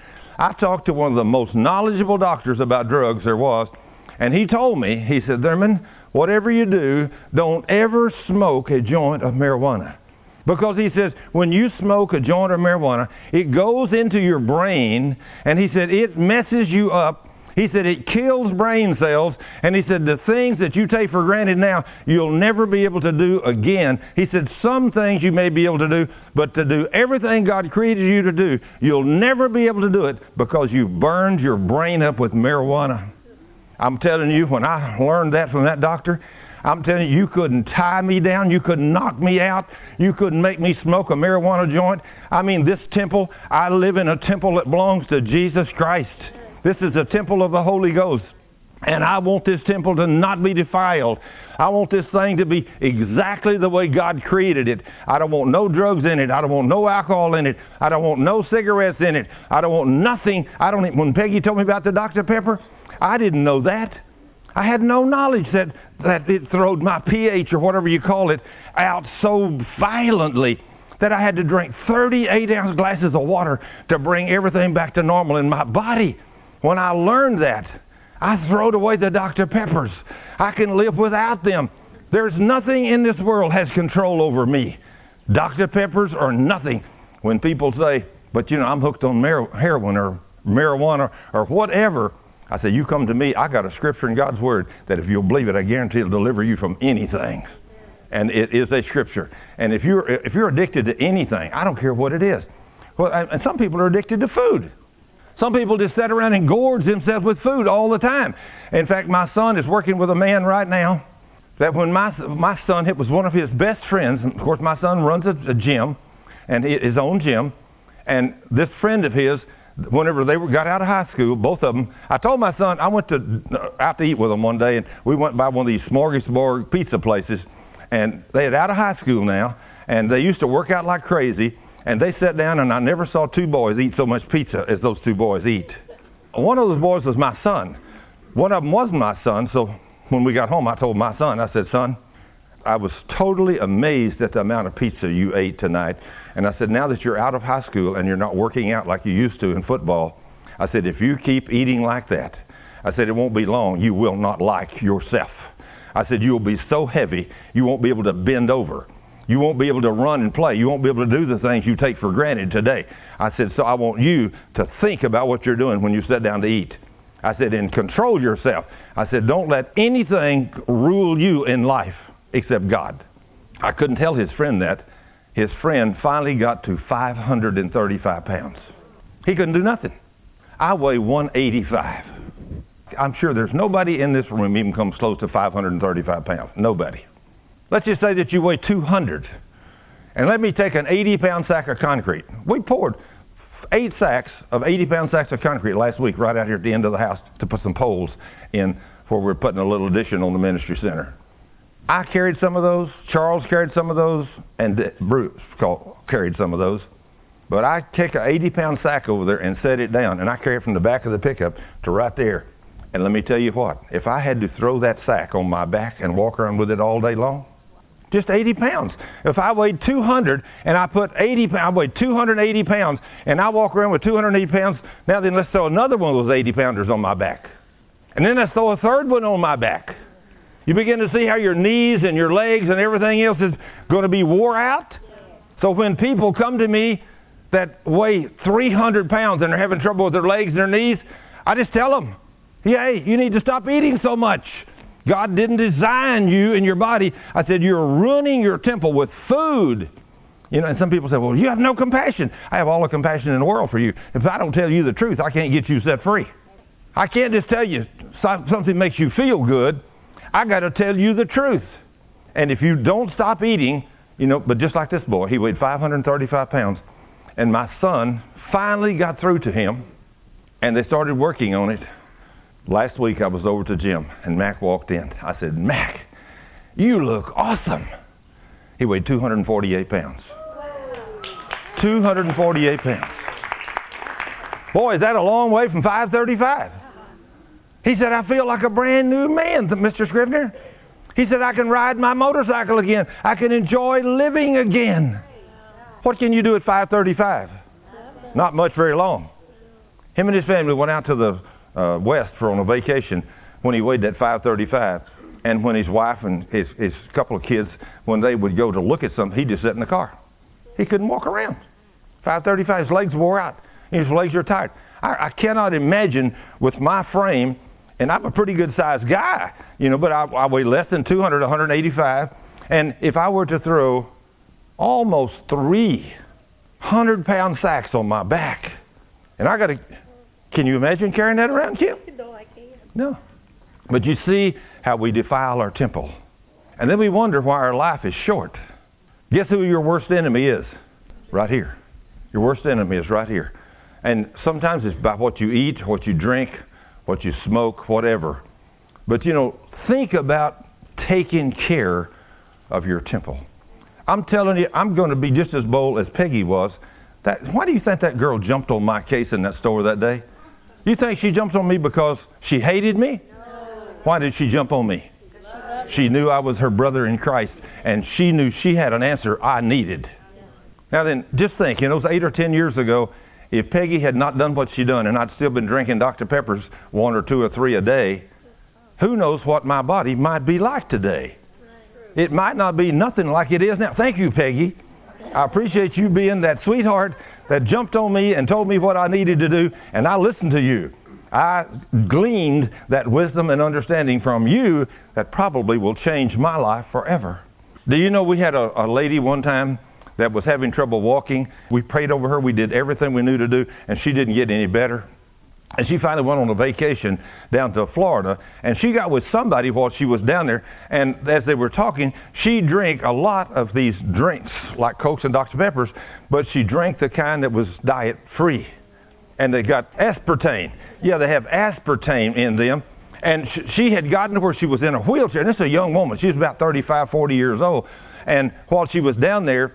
I talked to one of the most knowledgeable doctors about drugs there was, and he told me, he said, Thurman, whatever you do, don't ever smoke a joint of marijuana. Because he says, when you smoke a joint of marijuana, it goes into your brain, and he said, it messes you up. He said, it kills brain cells, and he said, the things that you take for granted now, you'll never be able to do again. He said, some things you may be able to do, but to do everything God created you to do, you'll never be able to do it because you burned your brain up with marijuana. I'm telling you, when I learned that from that doctor, I'm telling you, you couldn't tie me down. You couldn't knock me out. You couldn't make me smoke a marijuana joint. I mean, this temple, I live in a temple that belongs to Jesus Christ. This is a temple of the Holy Ghost. And I want this temple to not be defiled. I want this thing to be exactly the way God created it. I don't want no drugs in it. I don't want no alcohol in it. I don't want no cigarettes in it. I don't want nothing. When Peggy told me about the Dr. Pepper, I didn't know that. I had no knowledge that it throwed my pH, or whatever you call it, out so violently that I had to drink 38-ounce glasses of water to bring everything back to normal in my body. When I learned that, I throwed away the Dr. Peppers. I can live without them. There's nothing in this world has control over me. Dr. Peppers are nothing. When people say, but you know, I'm hooked on heroin or marijuana or whatever, I say, you come to me, I got a scripture in God's Word that if you'll believe it, I guarantee it'll deliver you from anything. And it is a scripture. And if you're addicted to anything, I don't care what it is. Well, and some people are addicted to food. Some people just sit around and gorge themselves with food all the time. In fact, my son is working with a man right now that when my son, it was one of his best friends. And of course, my son runs a gym, and his own gym. And this friend of his, whenever they got out of high school, both of them, I told my son, I went out to eat with them one day, and we went by one of these smorgasbord pizza places, and they had out of high school now, and they used to work out like crazy, and they sat down, and I never saw two boys eat so much pizza as those two boys eat. One of those boys was my son. One of them wasn't my son, so when we got home, I told my son, I said, son, I was totally amazed at the amount of pizza you ate tonight. And I said, now that you're out of high school and you're not working out like you used to in football, I said, if you keep eating like that, I said, it won't be long. You will not like yourself. I said, you'll be so heavy, you won't be able to bend over. You won't be able to run and play. You won't be able to do the things you take for granted today. I said, so I want you to think about what you're doing when you sit down to eat. I said, and control yourself. I said, don't let anything rule you in life except God. I couldn't tell his friend that. His friend finally got to 535 pounds. He couldn't do nothing. I weigh 185. I'm sure there's nobody in this room even comes close to 535 pounds. Nobody. Let's just say that you weigh 200. And let me take an 80-pound sack of concrete. We poured 8 sacks of 80-pound sacks of concrete last week right out here at the end of the house to put some poles in where we're putting a little addition on the ministry center. I carried some of those, Charles carried some of those, and Bruce carried some of those. But I take an 80-pound sack over there and set it down, and I carry it from the back of the pickup to right there. And let me tell you what, if I had to throw that sack on my back and walk around with it all day long, Just 80 pounds. If I weighed 200 and I put 80 pounds, I weighed 280 pounds, and I walk around with 280 pounds, now then let's throw another one of those 80 pounders on my back. And then let's throw a third one on my back. You begin to see how your knees and your legs and everything else is going to be wore out. So when people come to me that weigh 300 pounds and they're having trouble with their legs and their knees, I just tell them, hey, you need to stop eating so much. God didn't design you and your body. I said, you're ruining your temple with food. You know, and some people say, well, you have no compassion. I have all the compassion in the world for you. If I don't tell you the truth, I can't get you set free. I can't just tell you something makes you feel good. I got to tell you the truth. And if you don't stop eating, you know, but just like this boy, he weighed 535 pounds. And my son finally got through to him, and they started working on it. Last week I was over to Jim, and Mac walked in. I said, Mac, you look awesome. He weighed 248 pounds. 248 pounds. Boy, is that a long way from 535. He said, I feel like a brand new man, Mr. Scrivener. He said, I can ride my motorcycle again. I can enjoy living again. What can you do at 535? Not much, very long. Him and his family went out to the west for on a vacation when he weighed that 535, and when his wife and his couple of kids, when they would go to look at something, he'd just sit in the car. He couldn't walk around. 535, his legs wore out. His legs are tired. I cannot imagine with my frame, and I'm a pretty good sized guy, you know, but I weigh less than 200, 185, and if I were to throw almost 300-pound sacks on my back, and I got to. Can you imagine carrying that around, Kim? No, I can't. No. But you see how we defile our temple. And then we wonder why our life is short. Guess who your worst enemy is? Right here. Your worst enemy is right here. And sometimes it's by what you eat, what you drink, what you smoke, whatever. But, you know, think about taking care of your temple. I'm telling you, I'm going to be just as bold as Peggy was. Why do you think that girl jumped on my case in that store that day? You think she jumped on me because she hated me? No. Why did she jump on me? She knew I was her brother in Christ, and she knew she had an answer I needed. Now then, just think, you know, it was 8 or 10 years ago, if Peggy had not done what she done and I'd still been drinking Dr. Peppers 1 or 2 or 3 a day, who knows what my body might be like today. It might not be nothing like it is now. Thank you, Peggy. I appreciate you being that sweetheart that jumped on me and told me what I needed to do, and I listened to you. I gleaned that wisdom and understanding from you that probably will change my life forever. Do you know we had a lady one time that was having trouble walking? We prayed over her. We did everything we knew to do, and she didn't get any better. And she finally went on a vacation down to Florida, and she got with somebody while she was down there, and as they were talking, she drank a lot of these drinks, like Cokes and Dr. Peppers, but she drank the kind that was diet-free. And they got aspartame. Yeah, they have aspartame in them. And she had gotten to where she was in a wheelchair. And this is a young woman. She was about 35, 40 years old. And while she was down there,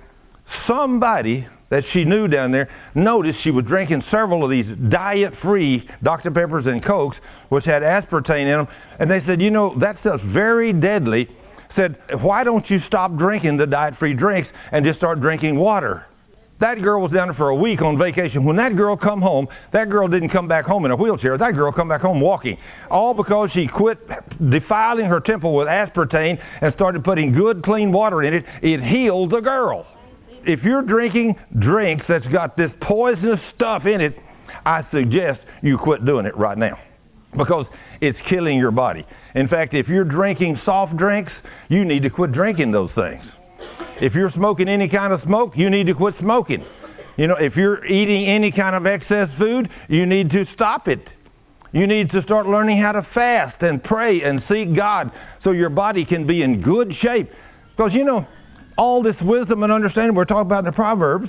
somebody that she knew down there noticed she was drinking several of these diet-free Dr. Peppers and Cokes, which had aspartame in them. And they said, you know, that stuff's very deadly. Said, why don't you stop drinking the diet-free drinks and just start drinking water? That girl was down there for a week on vacation. When that girl come home, that girl didn't come back home in a wheelchair. That girl come back home walking. All because she quit defiling her temple with aspartame and started putting good, clean water in it. It healed the girl. If you're drinking drinks that's got this poisonous stuff in it, I suggest you quit doing it right now, because it's killing your body. In fact, if you're drinking soft drinks, you need to quit drinking those things. If you're smoking any kind of smoke, you need to quit smoking. You know, if you're eating any kind of excess food, you need to stop it. You need to start learning how to fast and pray and seek God so your body can be in good shape. Because, you know, all this wisdom and understanding we're talking about in the Proverbs,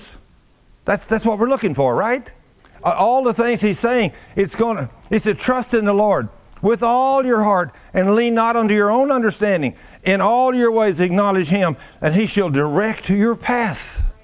that's what we're looking for, right? All the things he's saying, it's to trust in the Lord with all your heart and lean not unto your own understanding. In all your ways acknowledge him, and he shall direct your path.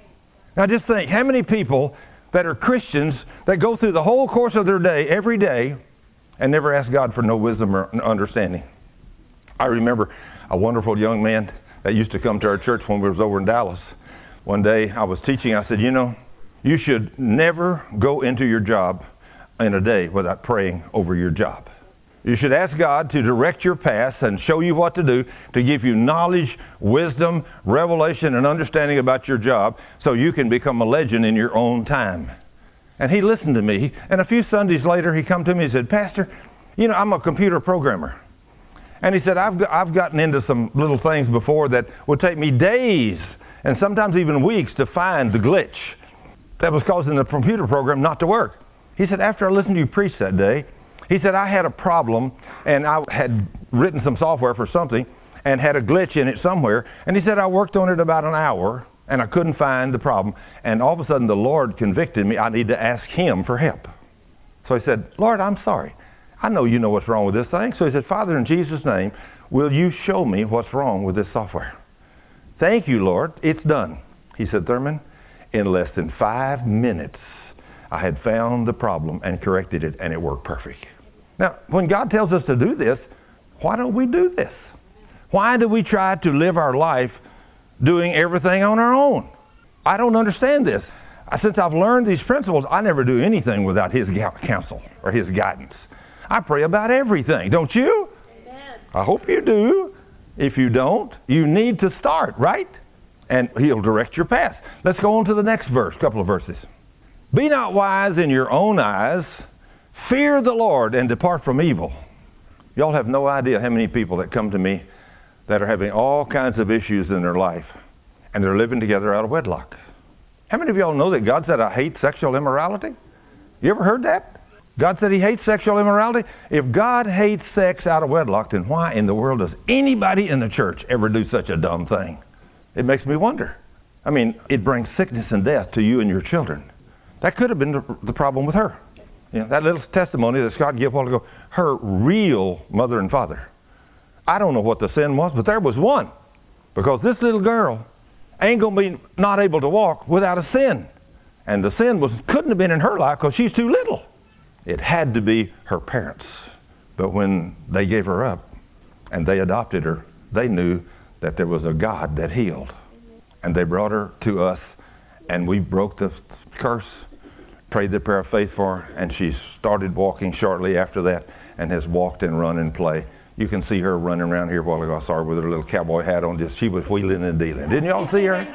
Now just think, how many people that are Christians that go through the whole course of their day, every day, and never ask God for no wisdom or understanding? I remember a wonderful young man that used to come to our church when we was over in Dallas. One day I was teaching, I said, you know, you should never go into your job in a day without praying over your job. You should ask God to direct your path and show you what to do, to give you knowledge, wisdom, revelation, and understanding about your job so you can become a legend in your own time. And he listened to me. And a few Sundays later, he come to me and said, Pastor, you know, I'm a computer programmer. And he said, I've gotten into some little things before that would take me days and sometimes even weeks to find the glitch that was causing the computer program not to work. He said, after I listened to you preach that day, he said, I had a problem, and I had written some software for something and had a glitch in it somewhere. And he said, I worked on it about an hour, and I couldn't find the problem. And all of a sudden, the Lord convicted me. I need to ask him for help. So I said, Lord, I'm sorry. I know you know what's wrong with this thing. So he said, Father, in Jesus' name, will you show me what's wrong with this software? Thank you, Lord. It's done. He said, Thurman, in less than 5 minutes, I had found the problem and corrected it, and it worked perfect. Now, when God tells us to do this, why don't we do this? Why do we try to live our life doing everything on our own? I don't understand this. Since I've learned these principles, I never do anything without his counsel or his guidance. I pray about everything, don't you? Amen. I hope you do. If you don't, you need to start, right? And he'll direct your path. Let's go on to the next verse, couple of verses. Be not wise in your own eyes. Fear the Lord and depart from evil. Y'all have no idea how many people that come to me that are having all kinds of issues in their life, and they're living together out of wedlock. How many of y'all know that God said, I hate sexual immorality? You ever heard that? God said he hates sexual immorality? If God hates sex out of wedlock, then why in the world does anybody in the church ever do such a dumb thing? It makes me wonder. I mean, it brings sickness and death to you and your children. That could have been the problem with her. You know, that little testimony that Scott gave a while ago, her real mother and father. I don't know what the sin was, but there was one. Because this little girl ain't going to be not able to walk without a sin. And the sin couldn't have been in her life because she's too little. It had to be her parents. But when they gave her up and they adopted her, they knew that there was a God that healed. And they brought her to us, and we broke the curse, prayed the prayer of faith for her, and she started walking shortly after that and has walked and run and play. You can see her running around here a while ago. I saw her with her little cowboy hat on. She was wheeling and dealing. Didn't y'all see her?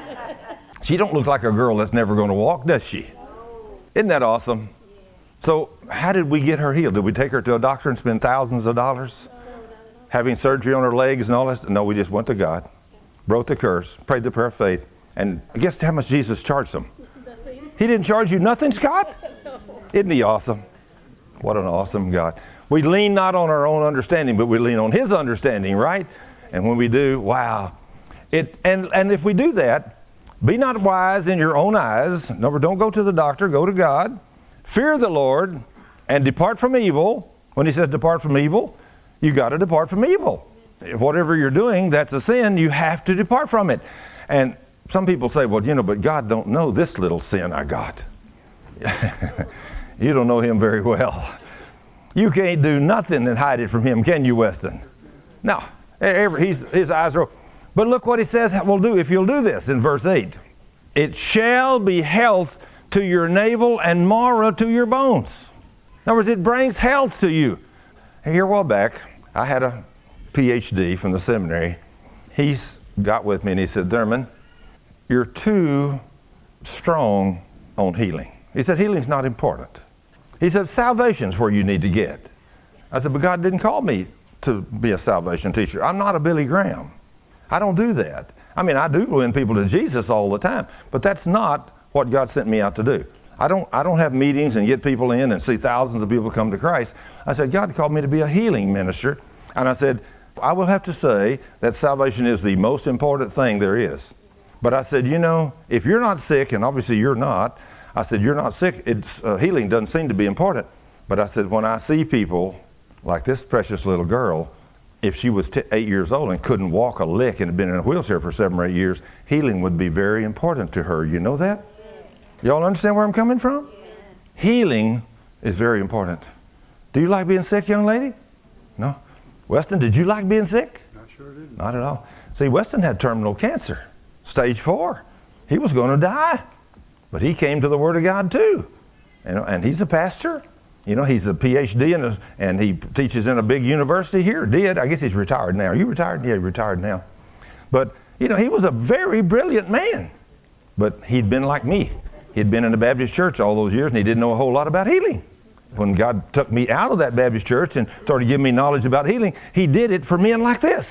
She don't look like a girl that's never going to walk, does she? Isn't that awesome? So how did we get her healed? Did we take her to a doctor and spend thousands of dollars? Having surgery on her legs and all that? No, we just went to God, broke the curse, prayed the prayer of faith, and guess how much Jesus charged them? He didn't charge you nothing, Scott? Isn't he awesome? What an awesome God. We lean not on our own understanding, but we lean on his understanding, right? And when we do, wow. And if we do that, be not wise in your own eyes. Number, don't go to the doctor, go to God. Fear the Lord and depart from evil. When he says depart from evil, you got to depart from evil. Whatever you're doing, that's a sin. You have to depart from it. And some people say, well, you know, but God don't know this little sin I got. You don't know him very well. You can't do nothing and hide it from him, can you, Weston? No. His eyes are open. But look what he says we'll do if you'll do this in verse 8. It shall be health to your navel and marrow to your bones. In other words, it brings health to you. Here a while back, I had a PhD from the seminary. He got with me and he said, Thurman, you're too strong on healing. He said, healing's not important. He said, salvation's where you need to get. I said, but God didn't call me to be a salvation teacher. I'm not a Billy Graham. I don't do that. I mean, I do win people to Jesus all the time, but that's not what God sent me out to do. I don't have meetings and get people in and see thousands of people come to Christ. I said, God called me to be a healing minister. And I said, I will have to say that salvation is the most important thing there is. But I said, you know, if you're not sick, and obviously you're not, I said, you're not sick. Healing doesn't seem to be important. But I said, when I see people like this precious little girl, if she was 8 years old and couldn't walk a lick and had been in a wheelchair for 7 or 8 years, healing would be very important to her. You know that? Y'all understand where I'm coming from? Healing is very important. Do you like being sick, young lady? No? Weston, did you like being sick? I sure didn't. Not at all. See, Weston had terminal cancer, stage 4. He was going to die, but he came to the Word of God too. And he's a pastor. He's a PhD and he teaches in a big university here. I guess he's retired now. Are you retired? Yeah, he's retired now. But, he was a very brilliant man. But he'd been like me. He'd been in a Baptist church all those years, and he didn't know a whole lot about healing. When God took me out of that Baptist church and started giving me knowledge about healing, he did it for men like this.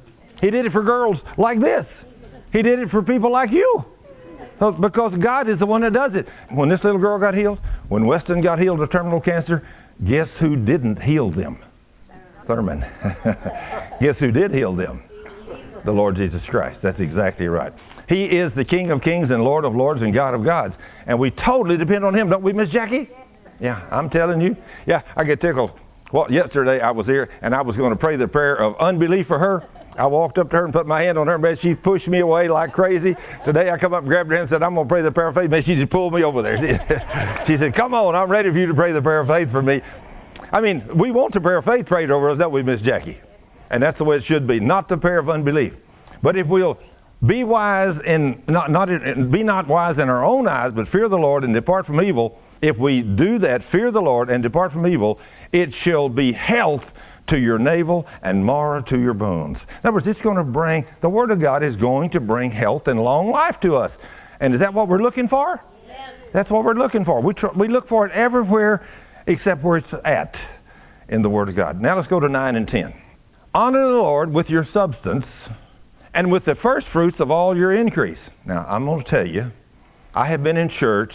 He did it for girls like this. He did it for people like you. Because God is the one that does it. When this little girl got healed, when Weston got healed of terminal cancer, guess who didn't heal them? Thurman. Guess who did heal them? The Lord Jesus Christ. That's exactly right. He is the King of Kings and Lord of Lords and God of Gods. And we totally depend on Him, don't we, Miss Jackie? Yeah, I'm telling you. Yeah, I get tickled. Well, yesterday I was here and I was going to pray the prayer of unbelief for her. I walked up to her and put my hand on her bed. She pushed me away like crazy. Today I come up and grabbed her hand and said, I'm going to pray the prayer of faith. Man, she just pulled me over there. She said, come on, I'm ready for you to pray the prayer of faith for me. I mean, we want the prayer of faith prayed over us, don't we, Miss Jackie? And that's the way it should be, not the prayer of unbelief. But if we'll be wise and be not wise in our own eyes, but fear the Lord and depart from evil, if we do that, fear the Lord and depart from evil, it shall be health to your navel and marrow to your bones. In other words, the Word of God is going to bring health and long life to us. And is that what we're looking for? Yes. That's what we're looking for. We look for it everywhere except where it's at in the Word of God. Now let's go to 9 and 10. Honor the Lord with your substance and with the first fruits of all your increase. Now, I'm going to tell you, I have been in church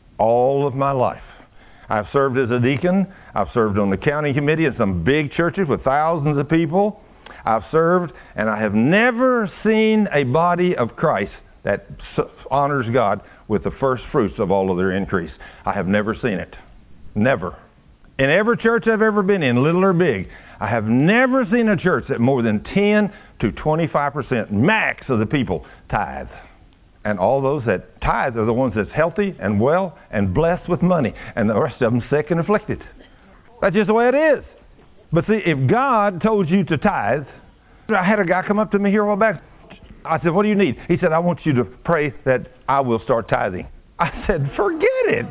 all of my life. I've served as a deacon. I've served on the county committee in some big churches with thousands of people. I've served, and I have never seen a body of Christ that honors God with the first fruits of all of their increase. I have never seen it. Never. In every church I've ever been in, little or big, I have never seen a church that more than 10 to 25% max of the people tithe. And all those that tithe are the ones that's healthy and well and blessed with money. And the rest of them sick and afflicted. That's just the way it is. But see, if God told you to tithe, I had a guy come up to me here a while back. I said, what do you need? He said, I want you to pray that I will start tithing. I said, forget it.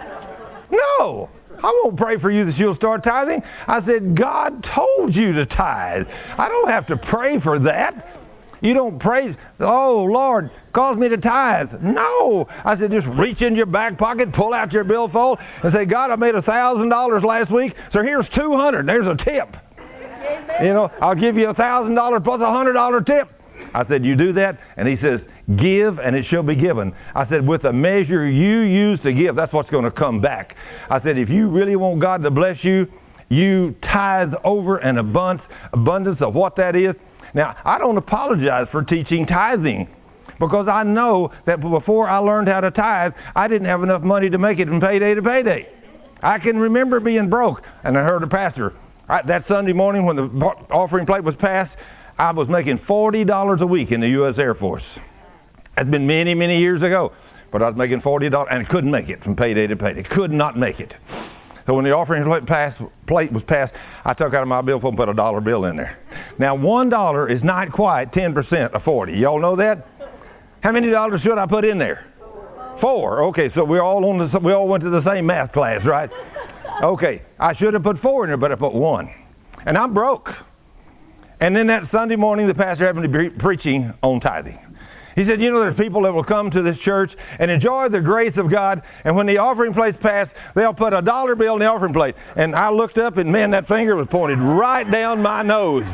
No, I won't pray for you that you'll start tithing. I said, God told you to tithe. I don't have to pray for that. You don't pray, oh, Lord, cause me to tithe. No. I said, just reach in your back pocket, pull out your billfold, and say, God, I made $1,000 last week, so here's $200. There's a tip. I'll give you $1,000 plus $100 tip. I said, you do that? And he says, give and it shall be given. I said, with the measure you use to give, that's what's going to come back. I said, if you really want God to bless you, you tithe over an abundance of what that is. Now, I don't apologize for teaching tithing because I know that before I learned how to tithe, I didn't have enough money to make it from payday to payday. I can remember being broke, and I heard a pastor. That Sunday morning when the offering plate was passed, I was making $40 a week in the U.S. Air Force. That's been many, many years ago. But I was making $40 and couldn't make it from payday to payday. Could not make it. So when the offering plate was passed, I took out of my billfold and put a dollar bill in there. Now, $1 is not quite 10% of 40. Y'all know that? How many dollars should I put in there? 4. Okay, so we all went to the same math class, right? Okay, I should have put 4 in there, but I put 1. And I'm broke. And then that Sunday morning, the pastor happened to be preaching on tithing. He said, there's people that will come to this church and enjoy the grace of God, and when the offering plate's passed, they'll put a dollar bill in the offering plate. And I looked up, and man, that finger was pointed right down my nose.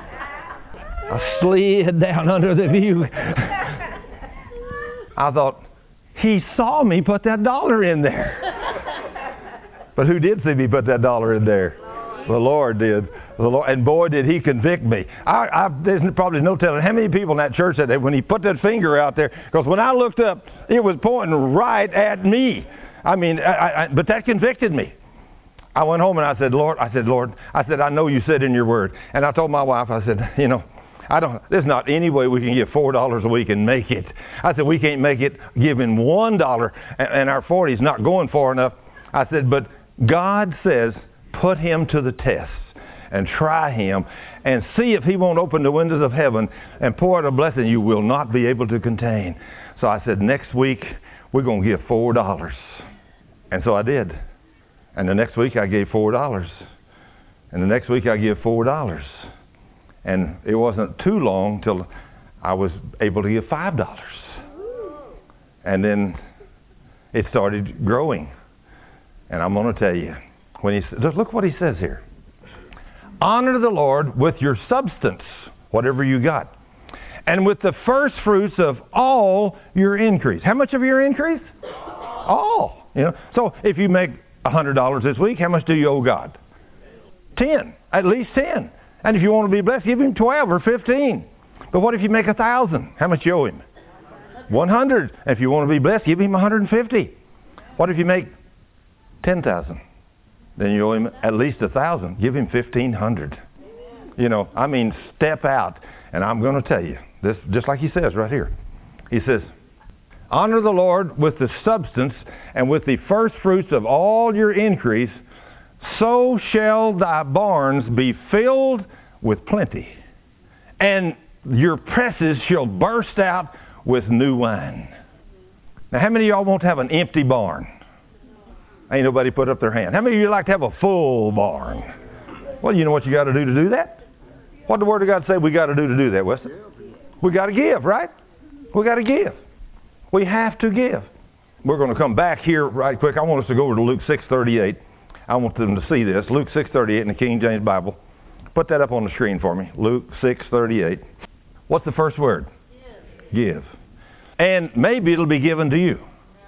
I slid down under the view. I thought, he saw me put that dollar in there. But who did see me put that dollar in there? The Lord did. The Lord, and boy, did he convict me. There's probably no telling how many people in that church that when he put that finger out there, because when I looked up, it was pointing right at me. I mean, but that convicted me. I went home and I said, Lord, I know you said in your word. And I told my wife, I said, there's not any way we can give $4 a week and make it. I said, we can't make it giving $1 and our 40 is not going far enough. I said, but God says, put him to the test. and try him and see if he won't open the windows of heaven and pour out a blessing you will not be able to contain. So I said, next week we're going to give $4. And so I did. And the next week I gave $4. And the next week I give $4. And it wasn't too long till I was able to give $5. And then it started growing. And I'm going to tell you, when look what he says here. Honor the Lord with your substance, whatever you got, and with the first fruits of all your increase. How much of your increase? All. You know. So if you make $100 this week, how much do you owe God? 10. At least 10. And if you want to be blessed, give him 12 or 15. But what if you make 1,000? How much you owe him? 100. And if you want to be blessed, give him 150. What if you make 10,000? Then you owe him at least 1,000. Give him 1,500. You know, I mean, step out. And I'm going to tell you this, just like he says right here. He says, honor the Lord with the substance and with the first fruits of all your increase, so shall thy barns be filled with plenty, and your presses shall burst out with new wine. Now, how many of y'all want to have an empty barn? Ain't nobody put up their hand. How many of you like to have a full barn? Well, you know what you got to do that? What the Word of God say we got to do that, Weston? We got to give, right? We got to give. We have to give. We're going to come back here right quick. I want us to go over to Luke 6:38. I want them to see this. Luke 6:38 in the King James Bible. Put that up on the screen for me. Luke 6:38. What's the first word? Give. And maybe it'll be given to you.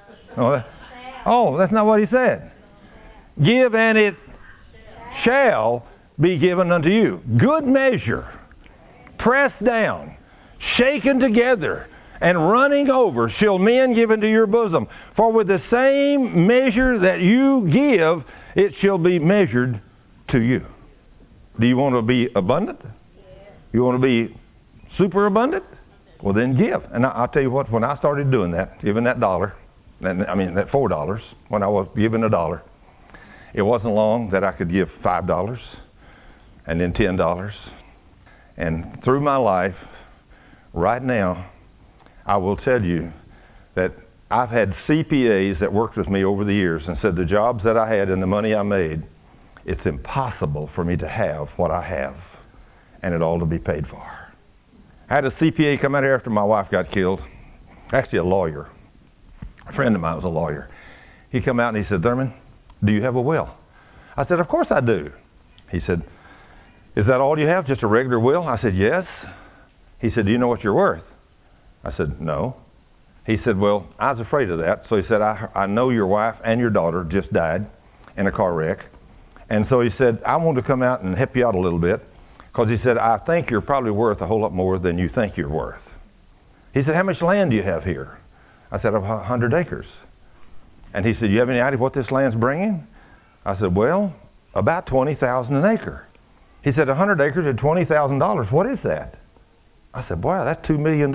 Oh, that's not what he said. Give and it shall be given unto you. Good measure, pressed down, shaken together, and running over shall men give into your bosom. For with the same measure that you give, it shall be measured to you. Do you want to be abundant? You want to be super abundant? Well, then give. And I'll tell you what, when I started doing that, giving that $1, that $4, when I was giving $1, it wasn't long that I could give $5 and then $10. And through my life, right now, I will tell you that I've had CPAs that worked with me over the years and said the jobs that I had and the money I made, it's impossible for me to have what I have and it all to be paid for. I had a CPA come out here after my wife got killed, actually a lawyer. A friend of mine was a lawyer. He come out and he said, Thurman, do you have a will? I said, of course I do. He said, is that all you have, just a regular will? I said, yes. He said, do you know what you're worth? I said, no. He said, well, I was afraid of that. So he said, I know your wife and your daughter just died in a car wreck. And so he said, I want to come out and help you out a little bit. Because he said, I think you're probably worth a whole lot more than you think you're worth. He said, how much land do you have here? I said, 100 acres. And he said, you have any idea what this land's bringing? I said, well, about $20,000 an acre. He said, 100 acres at $20,000. What is that? I said, wow, that's $2 million.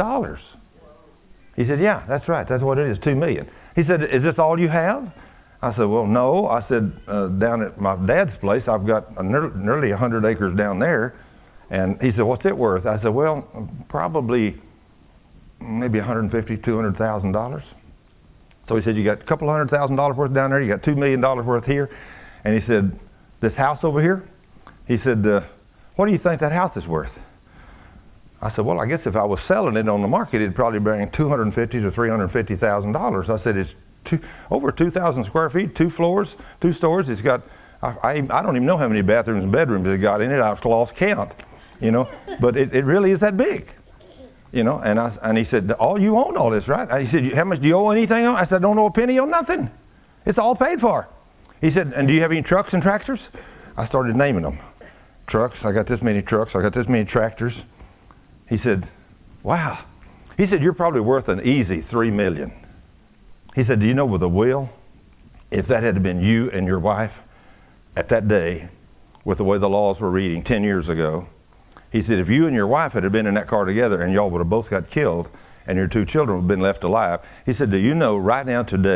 He said, yeah, that's right. That's what it is, $2 million. He said, is this all you have? I said, well, no. I said, down at my dad's place, I've got nearly 100 acres down there. And he said, what's it worth? I said, well, probably maybe $150,000, $200,000. So he said, you got a couple $100,000 worth down there. You got $2 million worth here. And he said, this house over here? He said, what do you think that house is worth? I said, well, I guess if I was selling it on the market, it'd probably bring $250,000 to $350,000. I said, it's over 2,000 square feet, 2 floors, 2 stores. It's got, I don't even know how many bathrooms and bedrooms it got in it. I've lost count, you know. But it really is that big, you know. And he said, oh, you own all this, right? He said, how much do you owe anything on? I said, I don't owe a penny on nothing. It's all paid for. He said, and do you have any trucks and tractors? I started naming them. Trucks, I got this many trucks, I got this many tractors. He said, wow. He said, you're probably worth an easy $3 million. He said, do you know with a will, if that had been you and your wife at that day, with the way the laws were reading 10 years ago, he said, if you and your wife had been in that car together and y'all would have both got killed and your 2 children would have been left alive, he said, do you know right now today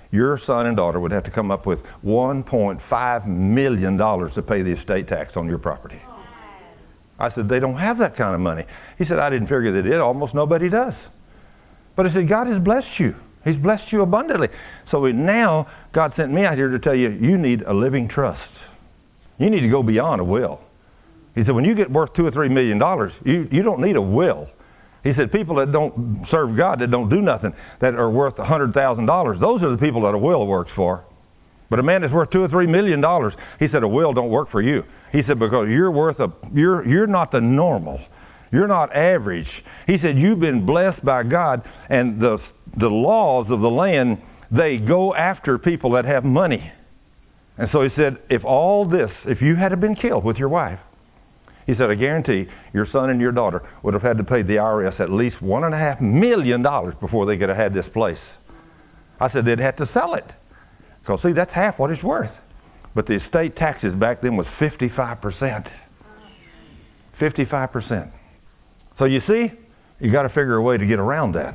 your son and daughter would have to come up with $1.5 million to pay the estate tax on your property. I said, they don't have that kind of money. He said, I didn't figure they did. Almost nobody does. But I said, God has blessed you. He's blessed you abundantly. So now God sent me out here to tell you, you need a living trust. You need to go beyond a will. He said, when you get worth $2 or $3 million, you don't need a will. He said, people that don't serve God, that don't do nothing, that are worth $100,000, those are the people that a will works for. But a man that's worth $2 or $3 million, he said, a will don't work for you. He said, because you're not the normal. You're not average. He said, you've been blessed by God, and the laws of the land, they go after people that have money. And so he said, if you had been killed with your wife, he said, I guarantee your son and your daughter would have had to pay the IRS at least $1.5 million before they could have had this place. I said, they'd have to sell it. Because, see, that's half what it's worth. But the estate taxes back then was 55%. 55%. So you see, you got to figure a way to get around that.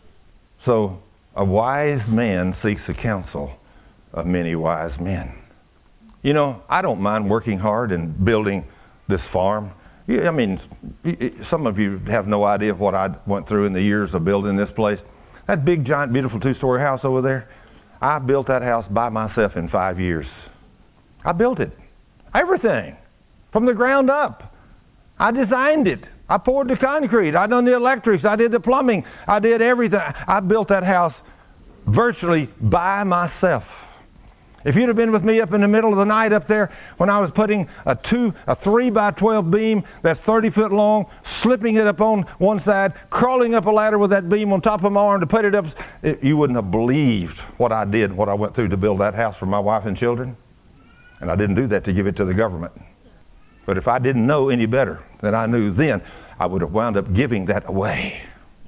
So a wise man seeks the counsel of many wise men. You know, I don't mind working hard and building this farm. I mean, some of you have no idea of what I went through in the years of building this place. That big, giant, beautiful 2-story house over there, I built that house by myself in 5 years. I built it. Everything. From the ground up. I designed it. I poured the concrete. I done the electrics. I did the plumbing. I did everything. I built that house virtually by myself. If you'd have been with me up in the middle of the night up there when I was putting a 3 by 12 beam that's 30 foot long, slipping it up on one side, crawling up a ladder with that beam on top of my arm to put it up, you wouldn't have believed what I did, what I went through to build that house for my wife and children. And I didn't do that to give it to the government. But if I didn't know any better than I knew then, I would have wound up giving that away.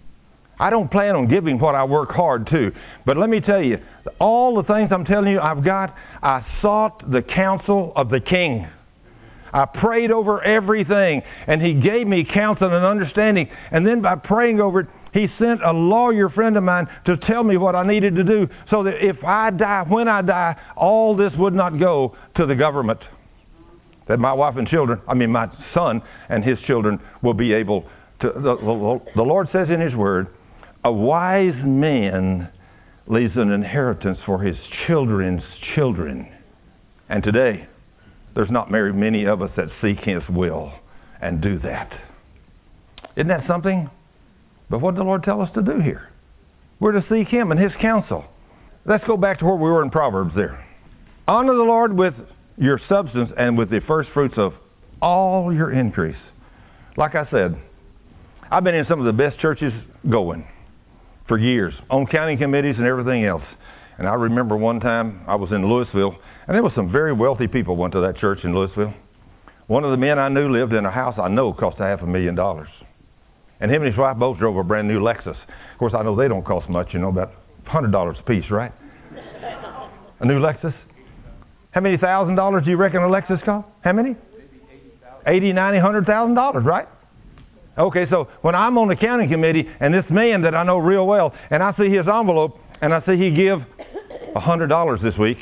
I don't plan on giving what I work hard to. But let me tell you, all the things I'm telling you I've got, I sought the counsel of the king. I prayed over everything, and he gave me counsel and understanding. And then by praying over it, he sent a lawyer friend of mine to tell me what I needed to do so that if I die, when I die, all this would not go to the government. That my wife and children, my son and his children will be able to. The Lord says in his word, a wise man leaves an inheritance for his children's children. And today, there's not very many of us that seek his will and do that. Isn't that something? But what did the Lord tell us to do here? We're to seek him and his counsel. Let's go back to where we were in Proverbs there. Honor the Lord with your substance and with the first fruits of all your increase. Like I said, I've been in some of the best churches going for years, on county committees and everything else. And I remember one time I was in Louisville, and there were some very wealthy people went to that church in Louisville. One of the men I knew lived in a house I know cost $500,000. And him and his wife both drove a brand new Lexus. Of course, I know they don't cost much, about $100 a piece, right? A new Lexus? How many $1,000 do you reckon a Lexus cost? How many? $80,000, $90,000, $100,000, right? Okay, so when I'm on the county committee and this man that I know real well, and I see his envelope, and I see he give $100 this week.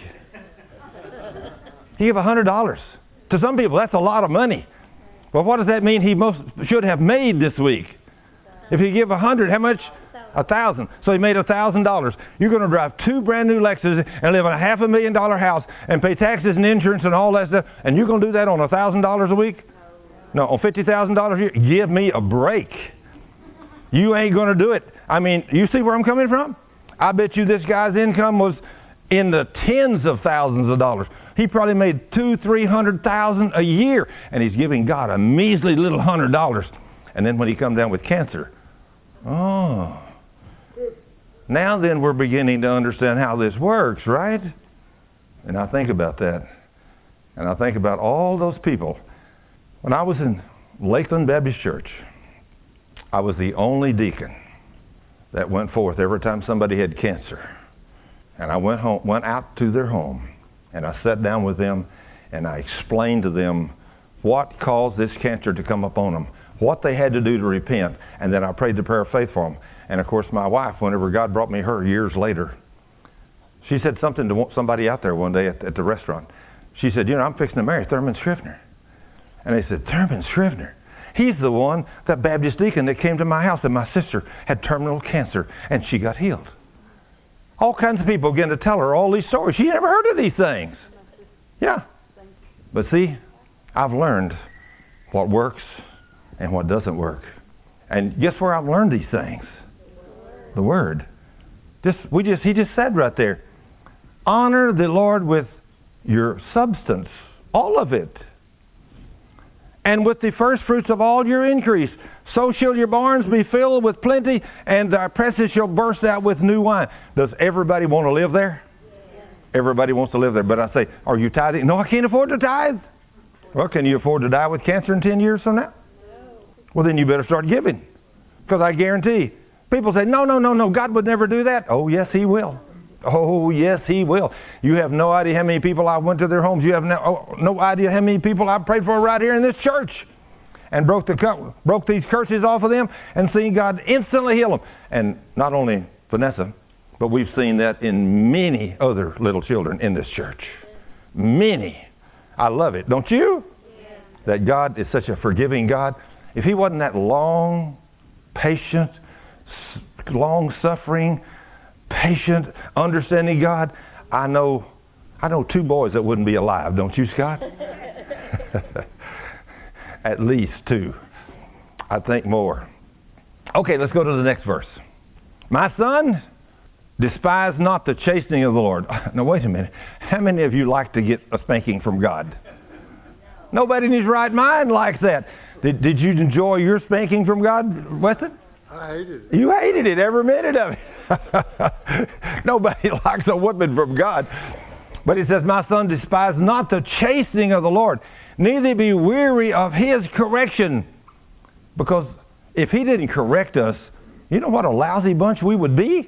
He gave $100. To some people, that's a lot of money. But what does that mean he should have made this week? If he give 100, how much? 1,000. So he made $1,000. You're going to drive 2 brand new Lexus and live in a $500,000 house and pay taxes and insurance and all that stuff, and you're going to do that on $1,000 a week? No, on $50,000 a year? Give me a break. You ain't going to do it. You see where I'm coming from? I bet you this guy's income was in the tens of thousands of dollars. He probably made $200,000-300,000 a year, and he's giving God a measly little $100. And then when he comes down with cancer, now then we're beginning to understand how this works, right? And I think about that. And I think about all those people. When I was in Lakeland Baptist Church, I was the only deacon that went forth every time somebody had cancer. And I went out to their home, and I sat down with them, and I explained to them what caused this cancer to come upon them, what they had to do to repent, and then I prayed the prayer of faith for them. And of course, my wife, whenever God brought me her years later, She said something to somebody out there one day at the restaurant. She said, I'm fixing to marry Thurman Scrivener. And they said, Thurman Scrivener? He's the one, that Baptist deacon that came to my house, and my sister had terminal cancer, and she got healed. All kinds of people began to tell her all these stories. She never heard of these things. Yeah. But see, I've learned what works and what doesn't work. And guess where I've learned these things? The Word. He just said right there, honor the Lord with your substance, all of it. And with the first fruits of all your increase. So shall your barns be filled with plenty, and thy presses shall burst out with new wine. Does everybody want to live there? Yeah. Everybody wants to live there. But I say, are you tithing? No, I can't afford to tithe. Well, can you afford to die with cancer in 10 years from now? No. Well, then you better start giving. Because I guarantee, people say, no, God would never do that. Oh, yes, He will. Oh, yes, He will. You have no idea how many people I went to their homes. You have no idea how many people I prayed for right here in this church and broke these curses off of them and seen God instantly heal them. And not only Vanessa, but we've seen that in many other little children in this church. Many. I love it. Don't you? Yeah. That God is such a forgiving God. If He wasn't that long, patient, long-suffering, patient, understanding God, I know 2 boys that wouldn't be alive, don't you, Scott? At least 2. I think more. Okay, let's go to the next verse. My son, despise not the chastening of the Lord. Now, wait a minute. How many of you like to get a spanking from God? Nobody in his right mind likes that. Did you enjoy your spanking from God, Weston? I hated it. You hated it, every minute of it. Nobody likes a whipping from God. But it says, my son, despise not the chastening of the Lord, neither be weary of His correction. Because if He didn't correct us, you know what a lousy bunch we would be?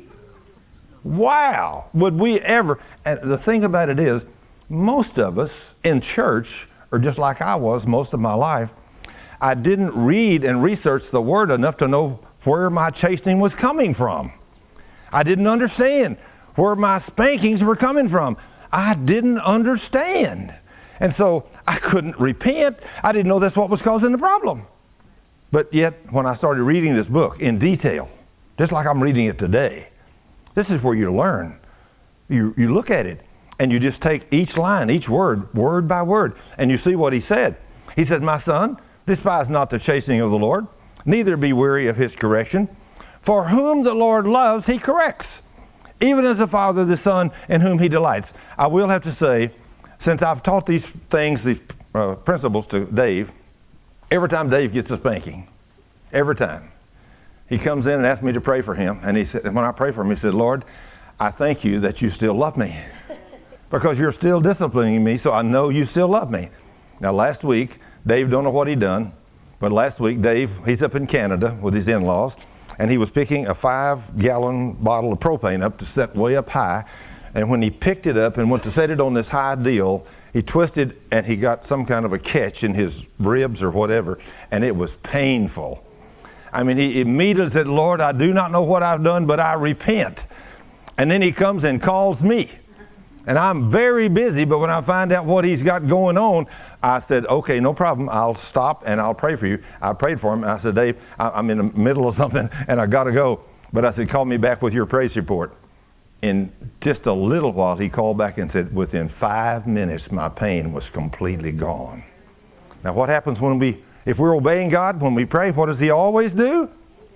Wow! Would we ever? And the thing about it is, most of us in church, or just like I was most of my life, I didn't read and research the Word enough to know where my chastening was coming from. I didn't understand where my spankings were coming from. I didn't understand. And so I couldn't repent. I didn't know that's what was causing the problem. But yet, when I started reading this book in detail, just like I'm reading it today, this is where you learn. You look at it, and you just take each line, each word, word by word, and you see what he said. He said, my son, despise not the chastening of the Lord, neither be weary of His correction. For whom the Lord loves, He corrects, even as the Father the Son in whom He delights. I will have to say, since I've taught these things, these principles to Dave, every time Dave gets a spanking, every time, he comes in and asks me to pray for him. And he said, when I pray for him, he said, Lord, I thank You that You still love me. Because You're still disciplining me, so I know You still love me. Now, last week, Dave don't know what he done, but last week, Dave, he's up in Canada with his in-laws, and he was picking a 5-gallon bottle of propane up to set way up high. And when he picked it up and went to set it on this high deal, he twisted and he got some kind of a catch in his ribs or whatever, and it was painful. I mean, he immediately said, Lord, I do not know what I've done, but I repent. And then he comes and calls me. And I'm very busy, but when I find out what he's got going on, I said, okay, no problem. I'll stop and I'll pray for you. I prayed for him. And I said, Dave, I'm in the middle of something and I got to go. But I said, call me back with your praise report. In just a little while, he called back and said, within 5 minutes, my pain was completely gone. Now, what happens if we're obeying God, when we pray, what does He always do?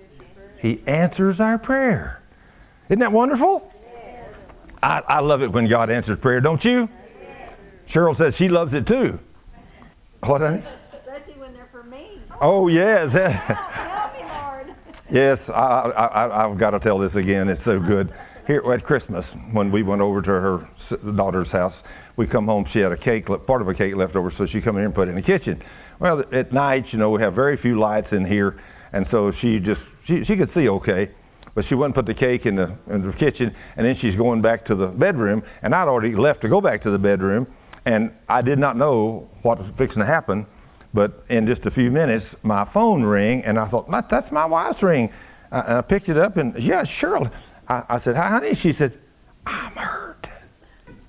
He answers our prayer. Isn't that wonderful? I love it when God answers prayer, don't you? Cheryl says she loves it too. What, honey? Especially when they're for me. Oh, yes. Help me, Lord. Yes, I've got to tell this again. It's so good. Here at Christmas, when we went over to her daughter's house, we come home. She had a cake, part of a cake left over, so she come in and put it in the kitchen. Well, at night, we have very few lights in here, and so she could see okay. But she wouldn't put the cake in the kitchen, and then she's going back to the bedroom, and I'd already left to go back to the bedroom, and I did not know what was fixing to happen. But in just a few minutes, my phone rang, and I thought, that's my wife's ring. And I picked it up, and yeah, Cheryl. I said, hi, honey. She said, I'm hurt.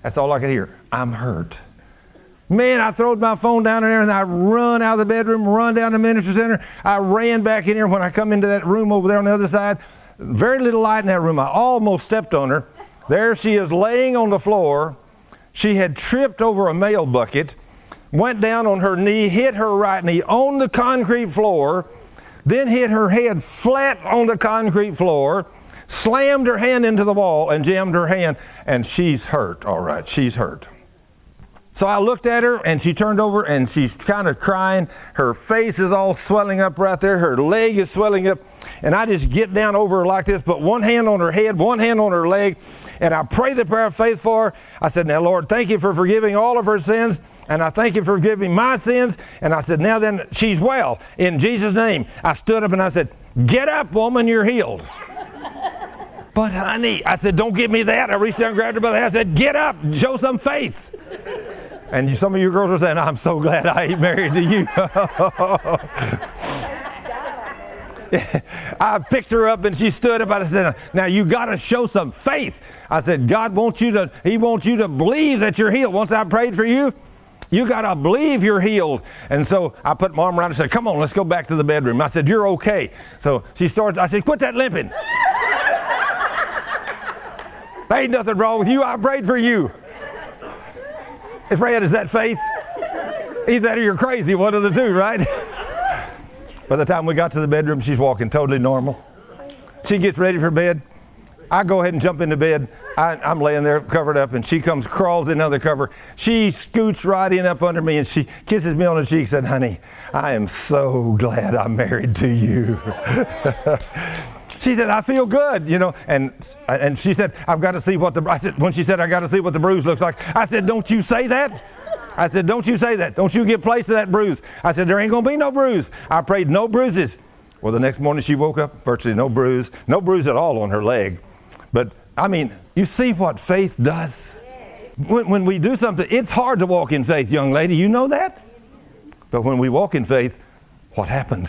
That's all I could hear. I'm hurt. Man, I throwed my phone down there and I run out of the bedroom, run down to the ministry center. I ran back in here. When I come into that room over there on the other side, very little light in that room. I almost stepped on her. There she is laying on the floor. She had tripped over a mail bucket, went down on her knee, hit her right knee on the concrete floor, then hit her head flat on the concrete floor, slammed her hand into the wall and jammed her hand, and she's hurt, all right, she's hurt. So I looked at her, and she turned over, and she's kind of crying. Her face is all swelling up right there. Her leg is swelling up, and I just get down over her like this, put one hand on her head, one hand on her leg, and I pray the prayer of faith for her. I said, now, Lord, thank you for forgiving all of her sins, and I thank you for forgiving my sins. And I said, now then, she's well, in Jesus' name. I stood up, and I said, get up, woman, you're healed. But, honey, I said, don't give me that. I reached down and grabbed her by the hand. I said, get up, show some faith. And some of you girls are saying, I'm so glad I ain't married to you. I picked her up and she stood up. I said, now you got to show some faith. I said, God wants you to, He wants you to believe that you're healed. Once I prayed for you, you got to believe you're healed. And so I put my arm around her and said, come on, let's go back to the bedroom. I said, you're okay. So she starts, I said, quit that limping. There ain't nothing wrong with you. I prayed for you. Fred, is that faith? Either that or you're crazy, one of the two, right? By the time we got to the bedroom, she's walking totally normal. She gets ready for bed. I go ahead and jump into bed. I'm laying there covered up, and she comes, crawls in under the cover. She scoots right in up under me, and she kisses me on the cheek and said, honey, I am so glad I'm married to you. She said, I feel good, you know, and she said, I've got to see what I said, when she said, I got to see what the bruise looks like. I said, don't you say that. I said, don't you say that. Don't you give place to that bruise. I said, there ain't going to be no bruise. I prayed no bruises. Well, the next morning she woke up, virtually no bruise at all on her leg. But, I mean, you see what faith does? When we do something, it's hard to walk in faith, young lady. You know that? But when we walk in faith, what happens?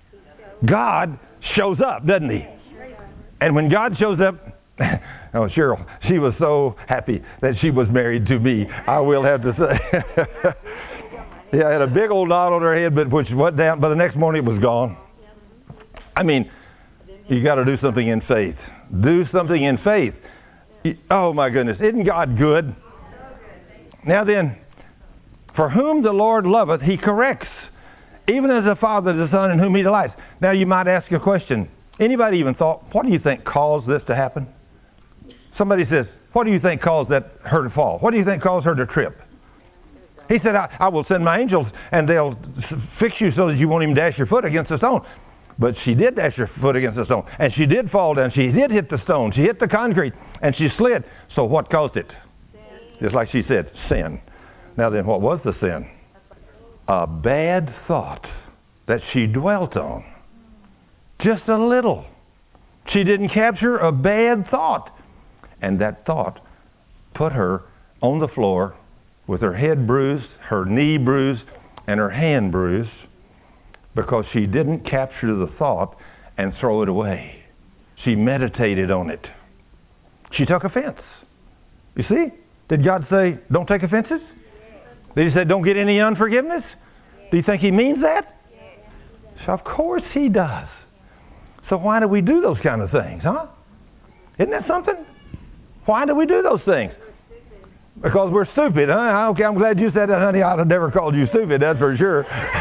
God shows up, doesn't He? And when God shows up, oh, Cheryl, she was so happy that she was married to me, I will have to say. Yeah, I had a big old knot on her head, but which went down, but the next morning it was gone. I mean, you got to do something in faith. Do something in faith. Oh, my goodness. Isn't God good? Now then, for whom the Lord loveth, He corrects, even as a father the son in whom He delights. Now, you might ask a question. Anybody even thought, what do you think caused this to happen? Somebody says, what do you think caused her to fall? What do you think caused her to trip? He said, I will send my angels, and they'll fix you so that you won't even dash your foot against a stone. But she did dash her foot against the stone, and she did fall down. She did hit the stone. She hit the concrete, and she slid. So what caused it? Just like she said, sin. Now then, what was the sin? A bad thought that she dwelt on. Just a little. She didn't capture a bad thought. And that thought put her on the floor with her head bruised, her knee bruised, and her hand bruised because she didn't capture the thought and throw it away. She meditated on it. She took offense. You see? Did God say, don't take offenses? Did He say, don't get any unforgiveness? Do you think He means that? So of course He does. So why do we do those kind of things, huh? Isn't that something? Why do we do those things? Because we're stupid, huh? Okay, I'm glad you said that, honey. I'd have never called you stupid, that's for sure.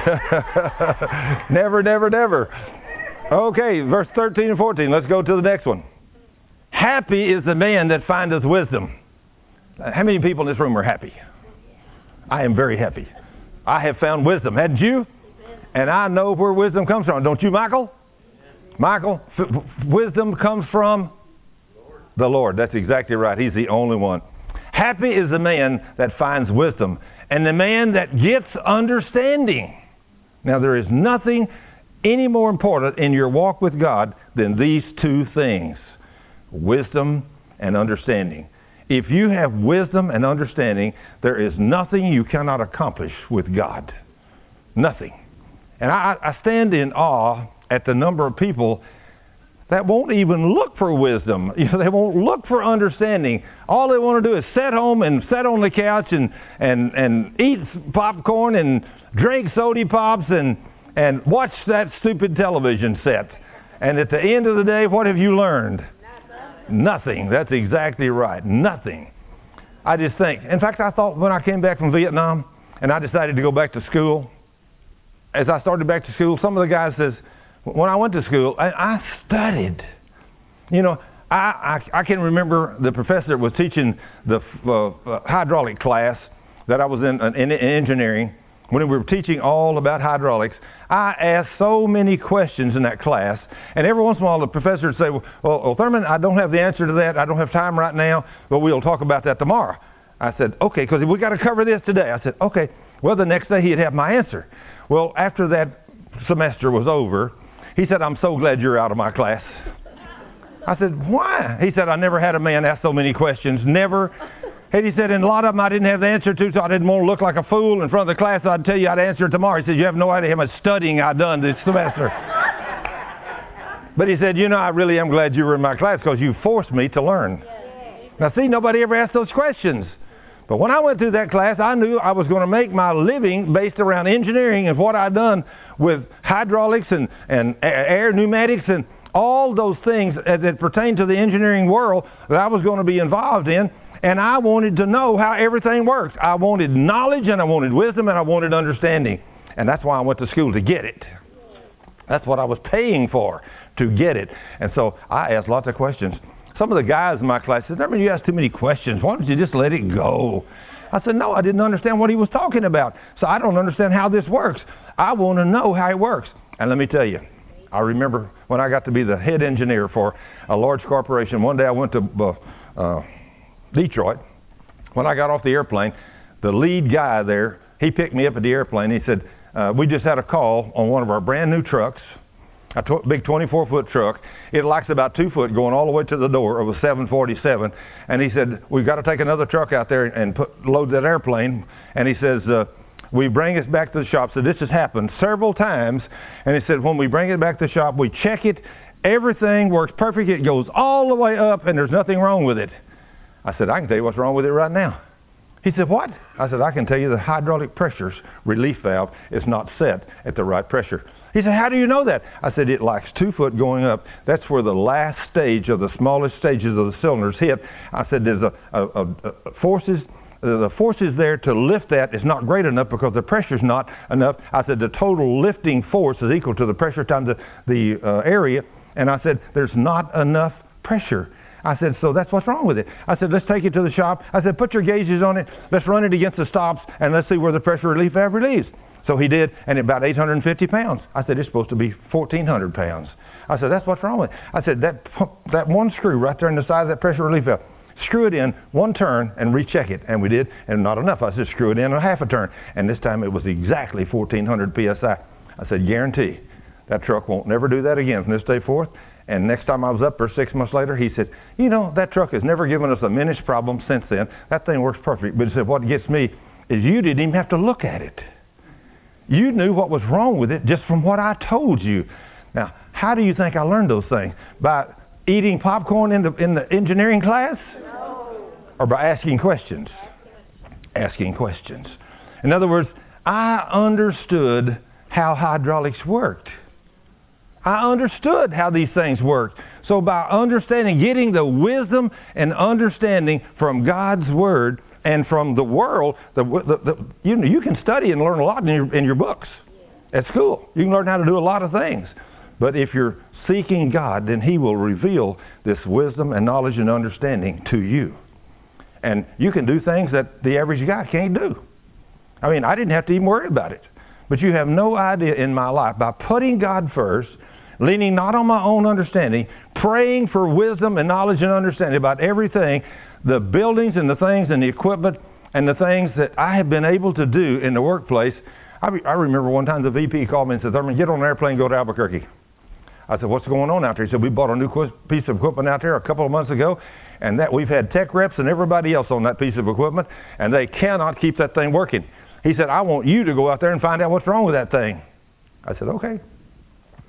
Never, never, never. Okay, verse 13 and 14. Let's go to the next one. Happy is the man that findeth wisdom. How many people in this room are happy? I am very happy. I have found wisdom, hadn't you? And I know where wisdom comes from. Don't you, Michael? Michael, wisdom comes from the Lord. That's exactly right. He's the only one. Happy is the man that finds wisdom and the man that gets understanding. Now, there is nothing any more important in your walk with God than these two things, wisdom and understanding. If you have wisdom and understanding, there is nothing you cannot accomplish with God. Nothing. And I stand in awe at the number of people that won't even look for wisdom. You know, they won't look for understanding. All they want to do is sit home and sit on the couch and eat popcorn and drink soda pops and watch that stupid television set. And at the end of the day, what have you learned? Nothing. That's exactly right. Nothing. I just think. In fact, I thought when I came back from Vietnam and I decided to go back to school, as I started back to school, some of the guys says, when I went to school, I studied. You know, I can remember the professor that was teaching the hydraulic class that I was in engineering. When we were teaching all about hydraulics, I asked so many questions in that class, and every once in a while the professor would say, well, Thurman, I don't have the answer to that. I don't have time right now, but we'll talk about that tomorrow. I said, okay, because we got to cover this today. I said, okay. Well, the next day he'd have my answer. Well, after that semester was over, he said, I'm so glad you're out of my class. I said, why? He said, I never had a man ask so many questions. Never. And he said, and a lot of them I didn't have the answer to, so I didn't want to look like a fool in front of the class. So I'd tell you I'd answer it tomorrow. He said, you have no idea how much studying I've done this semester. But he said, you know, I really am glad you were in my class because you forced me to learn. Now, see, nobody ever asked those questions. But when I went through that class, I knew I was going to make my living based around engineering and what I'd done with hydraulics and air pneumatics and all those things that pertain to the engineering world that I was going to be involved in. And I wanted to know how everything works. I wanted knowledge, and I wanted wisdom, and I wanted understanding. And that's why I went to school, to get it. That's what I was paying for, to get it. And so I asked lots of questions. Some of the guys in my class said, "Thurman, you ask too many questions. Why don't you just let it go?" I said, no, I didn't understand what he was talking about. So I don't understand how this works. I want to know how it works. And let me tell you, I remember when I got to be the head engineer for a large corporation. One day I went to Detroit. When I got off the airplane, the lead guy there, he picked me up at the airplane. He said, we just had a call on one of our brand new trucks, a big 24-foot truck. It locks about 2 foot going all the way to the door of a 747. And he said, we've got to take another truck out there and load that airplane. And he says, we bring it back to the shop. So this has happened several times. And he said, when we bring it back to the shop, we check it. Everything works perfect. It goes all the way up, and there's nothing wrong with it. I said, I can tell you what's wrong with it right now. He said, what? I said, I can tell you the hydraulic pressure's relief valve is not set at the right pressure. He said, how do you know that? I said, it locks 2 foot going up. That's where the last stage of the smallest stages of the cylinders hit. I said, there's the forces there to lift that is not great enough because the pressure's not enough. I said, the total lifting force is equal to the pressure times the area. And I said, there's not enough pressure. I said, so that's what's wrong with it. I said, let's take it to the shop. I said, put your gauges on it. Let's run it against the stops, and let's see where the pressure relief valve relieves. So he did, and about 850 pounds. I said, it's supposed to be 1,400 pounds. I said, that's what's wrong with it. I said, that one screw right there in the side of that pressure relief valve, screw it in one turn and recheck it. And we did, and not enough. I said, screw it in a half a turn. And this time it was exactly 1,400 PSI. I said, guarantee that truck won't never do that again from this day forth. And next time I was up there 6 months later, he said, you know, that truck has never given us a minute's problem since then. That thing works perfect. But he said, what gets me is you didn't even have to look at it. You knew what was wrong with it just from what I told you. Now, how do you think I learned those things? By eating popcorn in the engineering class? No. Or by asking questions? Asking questions. In other words, I understood how hydraulics worked. I understood how these things worked. So by understanding, getting the wisdom and understanding from God's Word and from the world, you can study and learn a lot in your books at school. You can learn how to do a lot of things. But if you're seeking God, then He will reveal this wisdom and knowledge and understanding to you. And you can do things that the average guy can't do. I mean, I didn't have to even worry about it. But you have no idea in my life, by putting God first, leaning not on my own understanding, praying for wisdom and knowledge and understanding about everything, the buildings and the things and the equipment and the things that I have been able to do in the workplace. I remember one time the VP called me and said, Thurman, get on an airplane and go to Albuquerque. I said, what's going on out there? He said, we bought a new piece of equipment out there a couple of months ago, and that we've had tech reps and everybody else on that piece of equipment, and they cannot keep that thing working. He said, I want you to go out there and find out what's wrong with that thing. I said, okay.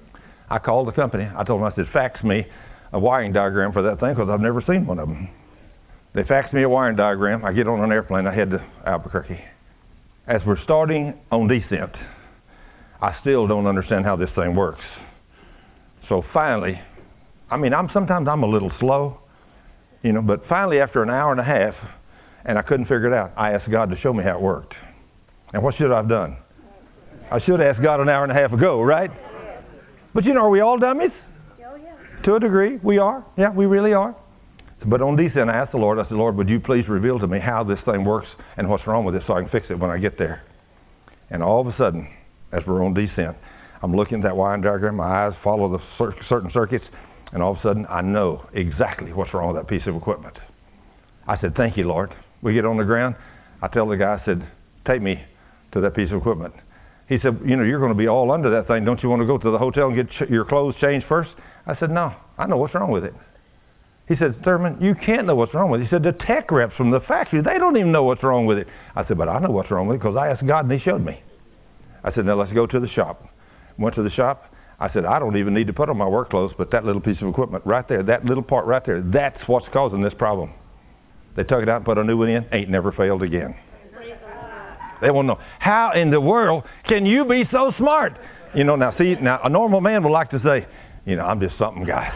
I called the company. I told them, I said, fax me a wiring diagram for that thing because I've never seen one of them. They faxed me a wiring diagram. I get on an airplane. I head to Albuquerque. As we're starting on descent, I still don't understand how this thing works. So finally, sometimes I'm a little slow, but finally after an hour and a half, and I couldn't figure it out, I asked God to show me how it worked. And what should I have done? I should have asked God an hour and a half ago, right? But are we all dummies? To a degree, we are. Yeah, we really are. But on descent, I asked the Lord, I said, Lord, would you please reveal to me how this thing works and what's wrong with it so I can fix it when I get there? And all of a sudden, as we're on descent, I'm looking at that wiring diagram, my eyes follow the certain circuits, and all of a sudden, I know exactly what's wrong with that piece of equipment. I said, thank you, Lord. We get on the ground. I tell the guy, I said, take me to that piece of equipment. He said, you're going to be all under that thing. Don't you want to go to the hotel and get your clothes changed first? I said, no, I know what's wrong with it. He said, Thurman, you can't know what's wrong with it. He said, the tech reps from the factory, they don't even know what's wrong with it. I said, but I know what's wrong with it because I asked God and he showed me. I said, now let's go to the shop. Went to the shop. I said, I don't even need to put on my work clothes, but that little piece of equipment right there, that little part right there, that's what's causing this problem. They took it out and put a new one in. Ain't never failed again. They want to know, how in the world can you be so smart? Now a normal man would like to say, I'm just something, guys.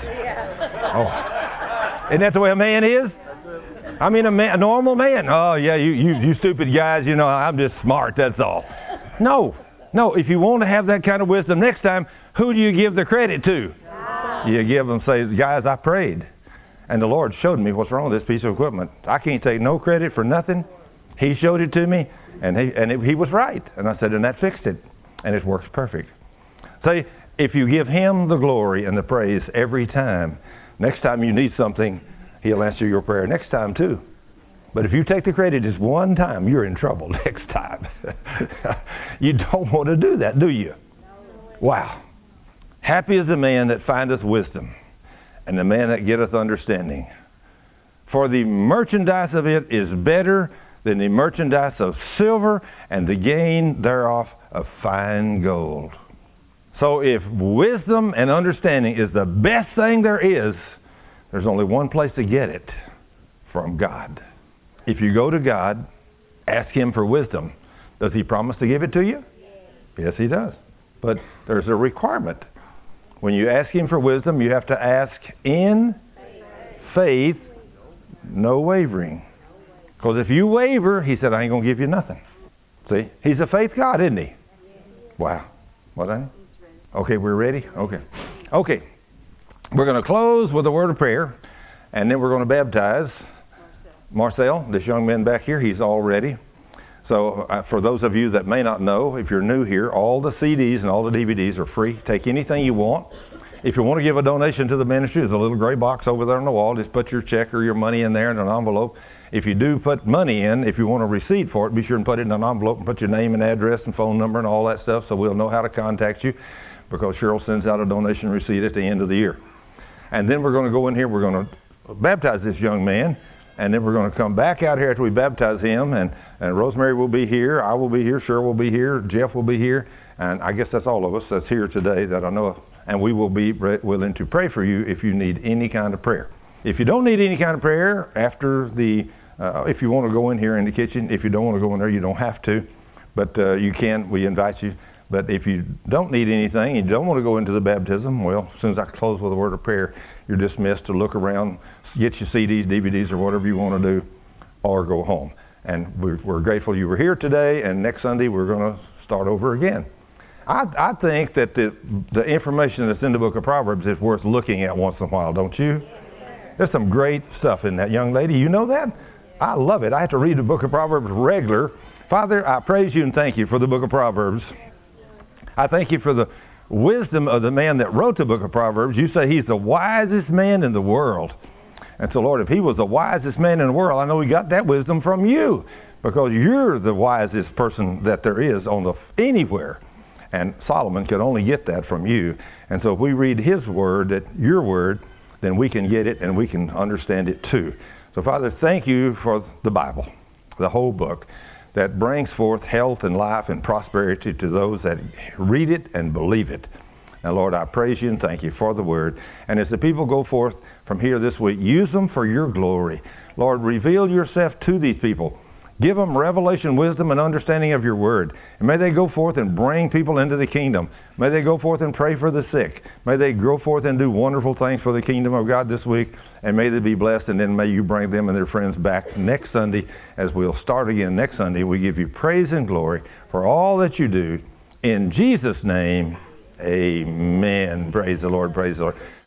Oh, isn't that the way a man is? A normal man. Oh, yeah, you stupid guys, I'm just smart, that's all. No, if you want to have that kind of wisdom next time, who do you give the credit to? You give them, say, guys, I prayed. And the Lord showed me what's wrong with this piece of equipment. I can't take no credit for nothing. He showed it to me, and he was right. And I said, and that fixed it. And it works perfect. See, if you give him the glory and the praise every time, next time you need something, he'll answer your prayer next time too. But if you take the credit just one time, you're in trouble next time. You don't want to do that, do you? Wow. Happy is the man that findeth wisdom, and the man that getteth understanding. For the merchandise of it is better than the merchandise of silver, and the gain thereof of fine gold. So if wisdom and understanding is the best thing there is, there's only one place to get it, from God. If you go to God, ask him for wisdom, does he promise to give it to you? Yes, he does. But there's a requirement. When you ask him for wisdom, you have to ask in faith, no wavering. Because if you waver, he said, I ain't going to give you nothing. See? He's a faith God, isn't he? Wow. What, honey? Okay, we're ready? Okay. We're going to close with a word of prayer, and then we're going to baptize Marcel, this young man back here. He's all ready. So for those of you that may not know, if you're new here, all the CDs and all the DVDs are free. Take anything you want. If you want to give a donation to the ministry, there's a little gray box over there on the wall. Just put your check or your money in there in an envelope. If you do put money in, if you want a receipt for it, be sure and put it in an envelope and put your name and address and phone number and all that stuff so we'll know how to contact you, because Cheryl sends out a donation receipt at the end of the year. And then we're going to go in here, we're going to baptize this young man, and then we're going to come back out here after we baptize him, and Rosemary will be here, I will be here, Cheryl will be here, Jeff will be here, and I guess that's all of us that's here today that I know of. And we will be willing to pray for you if you need any kind of prayer. If you don't need any kind of prayer after the, if you want to go in here in the kitchen, if you don't want to go in there, you don't have to, but you can, we invite you. But if you don't need anything and you don't want to go into the baptism, well, as soon as I close with a word of prayer, you're dismissed to look around, get your CDs, DVDs, or whatever you want to do, or go home. And we're grateful you were here today, and next Sunday we're going to start over again. I think that the information that's in the book of Proverbs is worth looking at once in a while, don't you? There's some great stuff in that, young lady. You know that? I love it. I have to read the book of Proverbs regular. Father, I praise you and thank you for the book of Proverbs. I thank you for the wisdom of the man that wrote the book of Proverbs. You say he's the wisest man in the world. And so, Lord, if he was the wisest man in the world, I know he got that wisdom from you, because you're the wisest person that there is on anywhere. And Solomon could only get that from you. And so if we read his word, your word, then we can get it and we can understand it too. So, Father, thank you for the Bible, the whole book, that brings forth health and life and prosperity to those that read it and believe it. Now, Lord, I praise you and thank you for the word. And as the people go forth from here this week, use them for your glory. Lord, reveal yourself to these people. Give them revelation, wisdom, and understanding of your word. And may they go forth and bring people into the kingdom. May they go forth and pray for the sick. May they go forth and do wonderful things for the kingdom of God this week. And may they be blessed. And then may you bring them and their friends back next Sunday as we'll start again next Sunday. We give you praise and glory for all that you do. In Jesus' name, amen. Praise the Lord. Praise the Lord.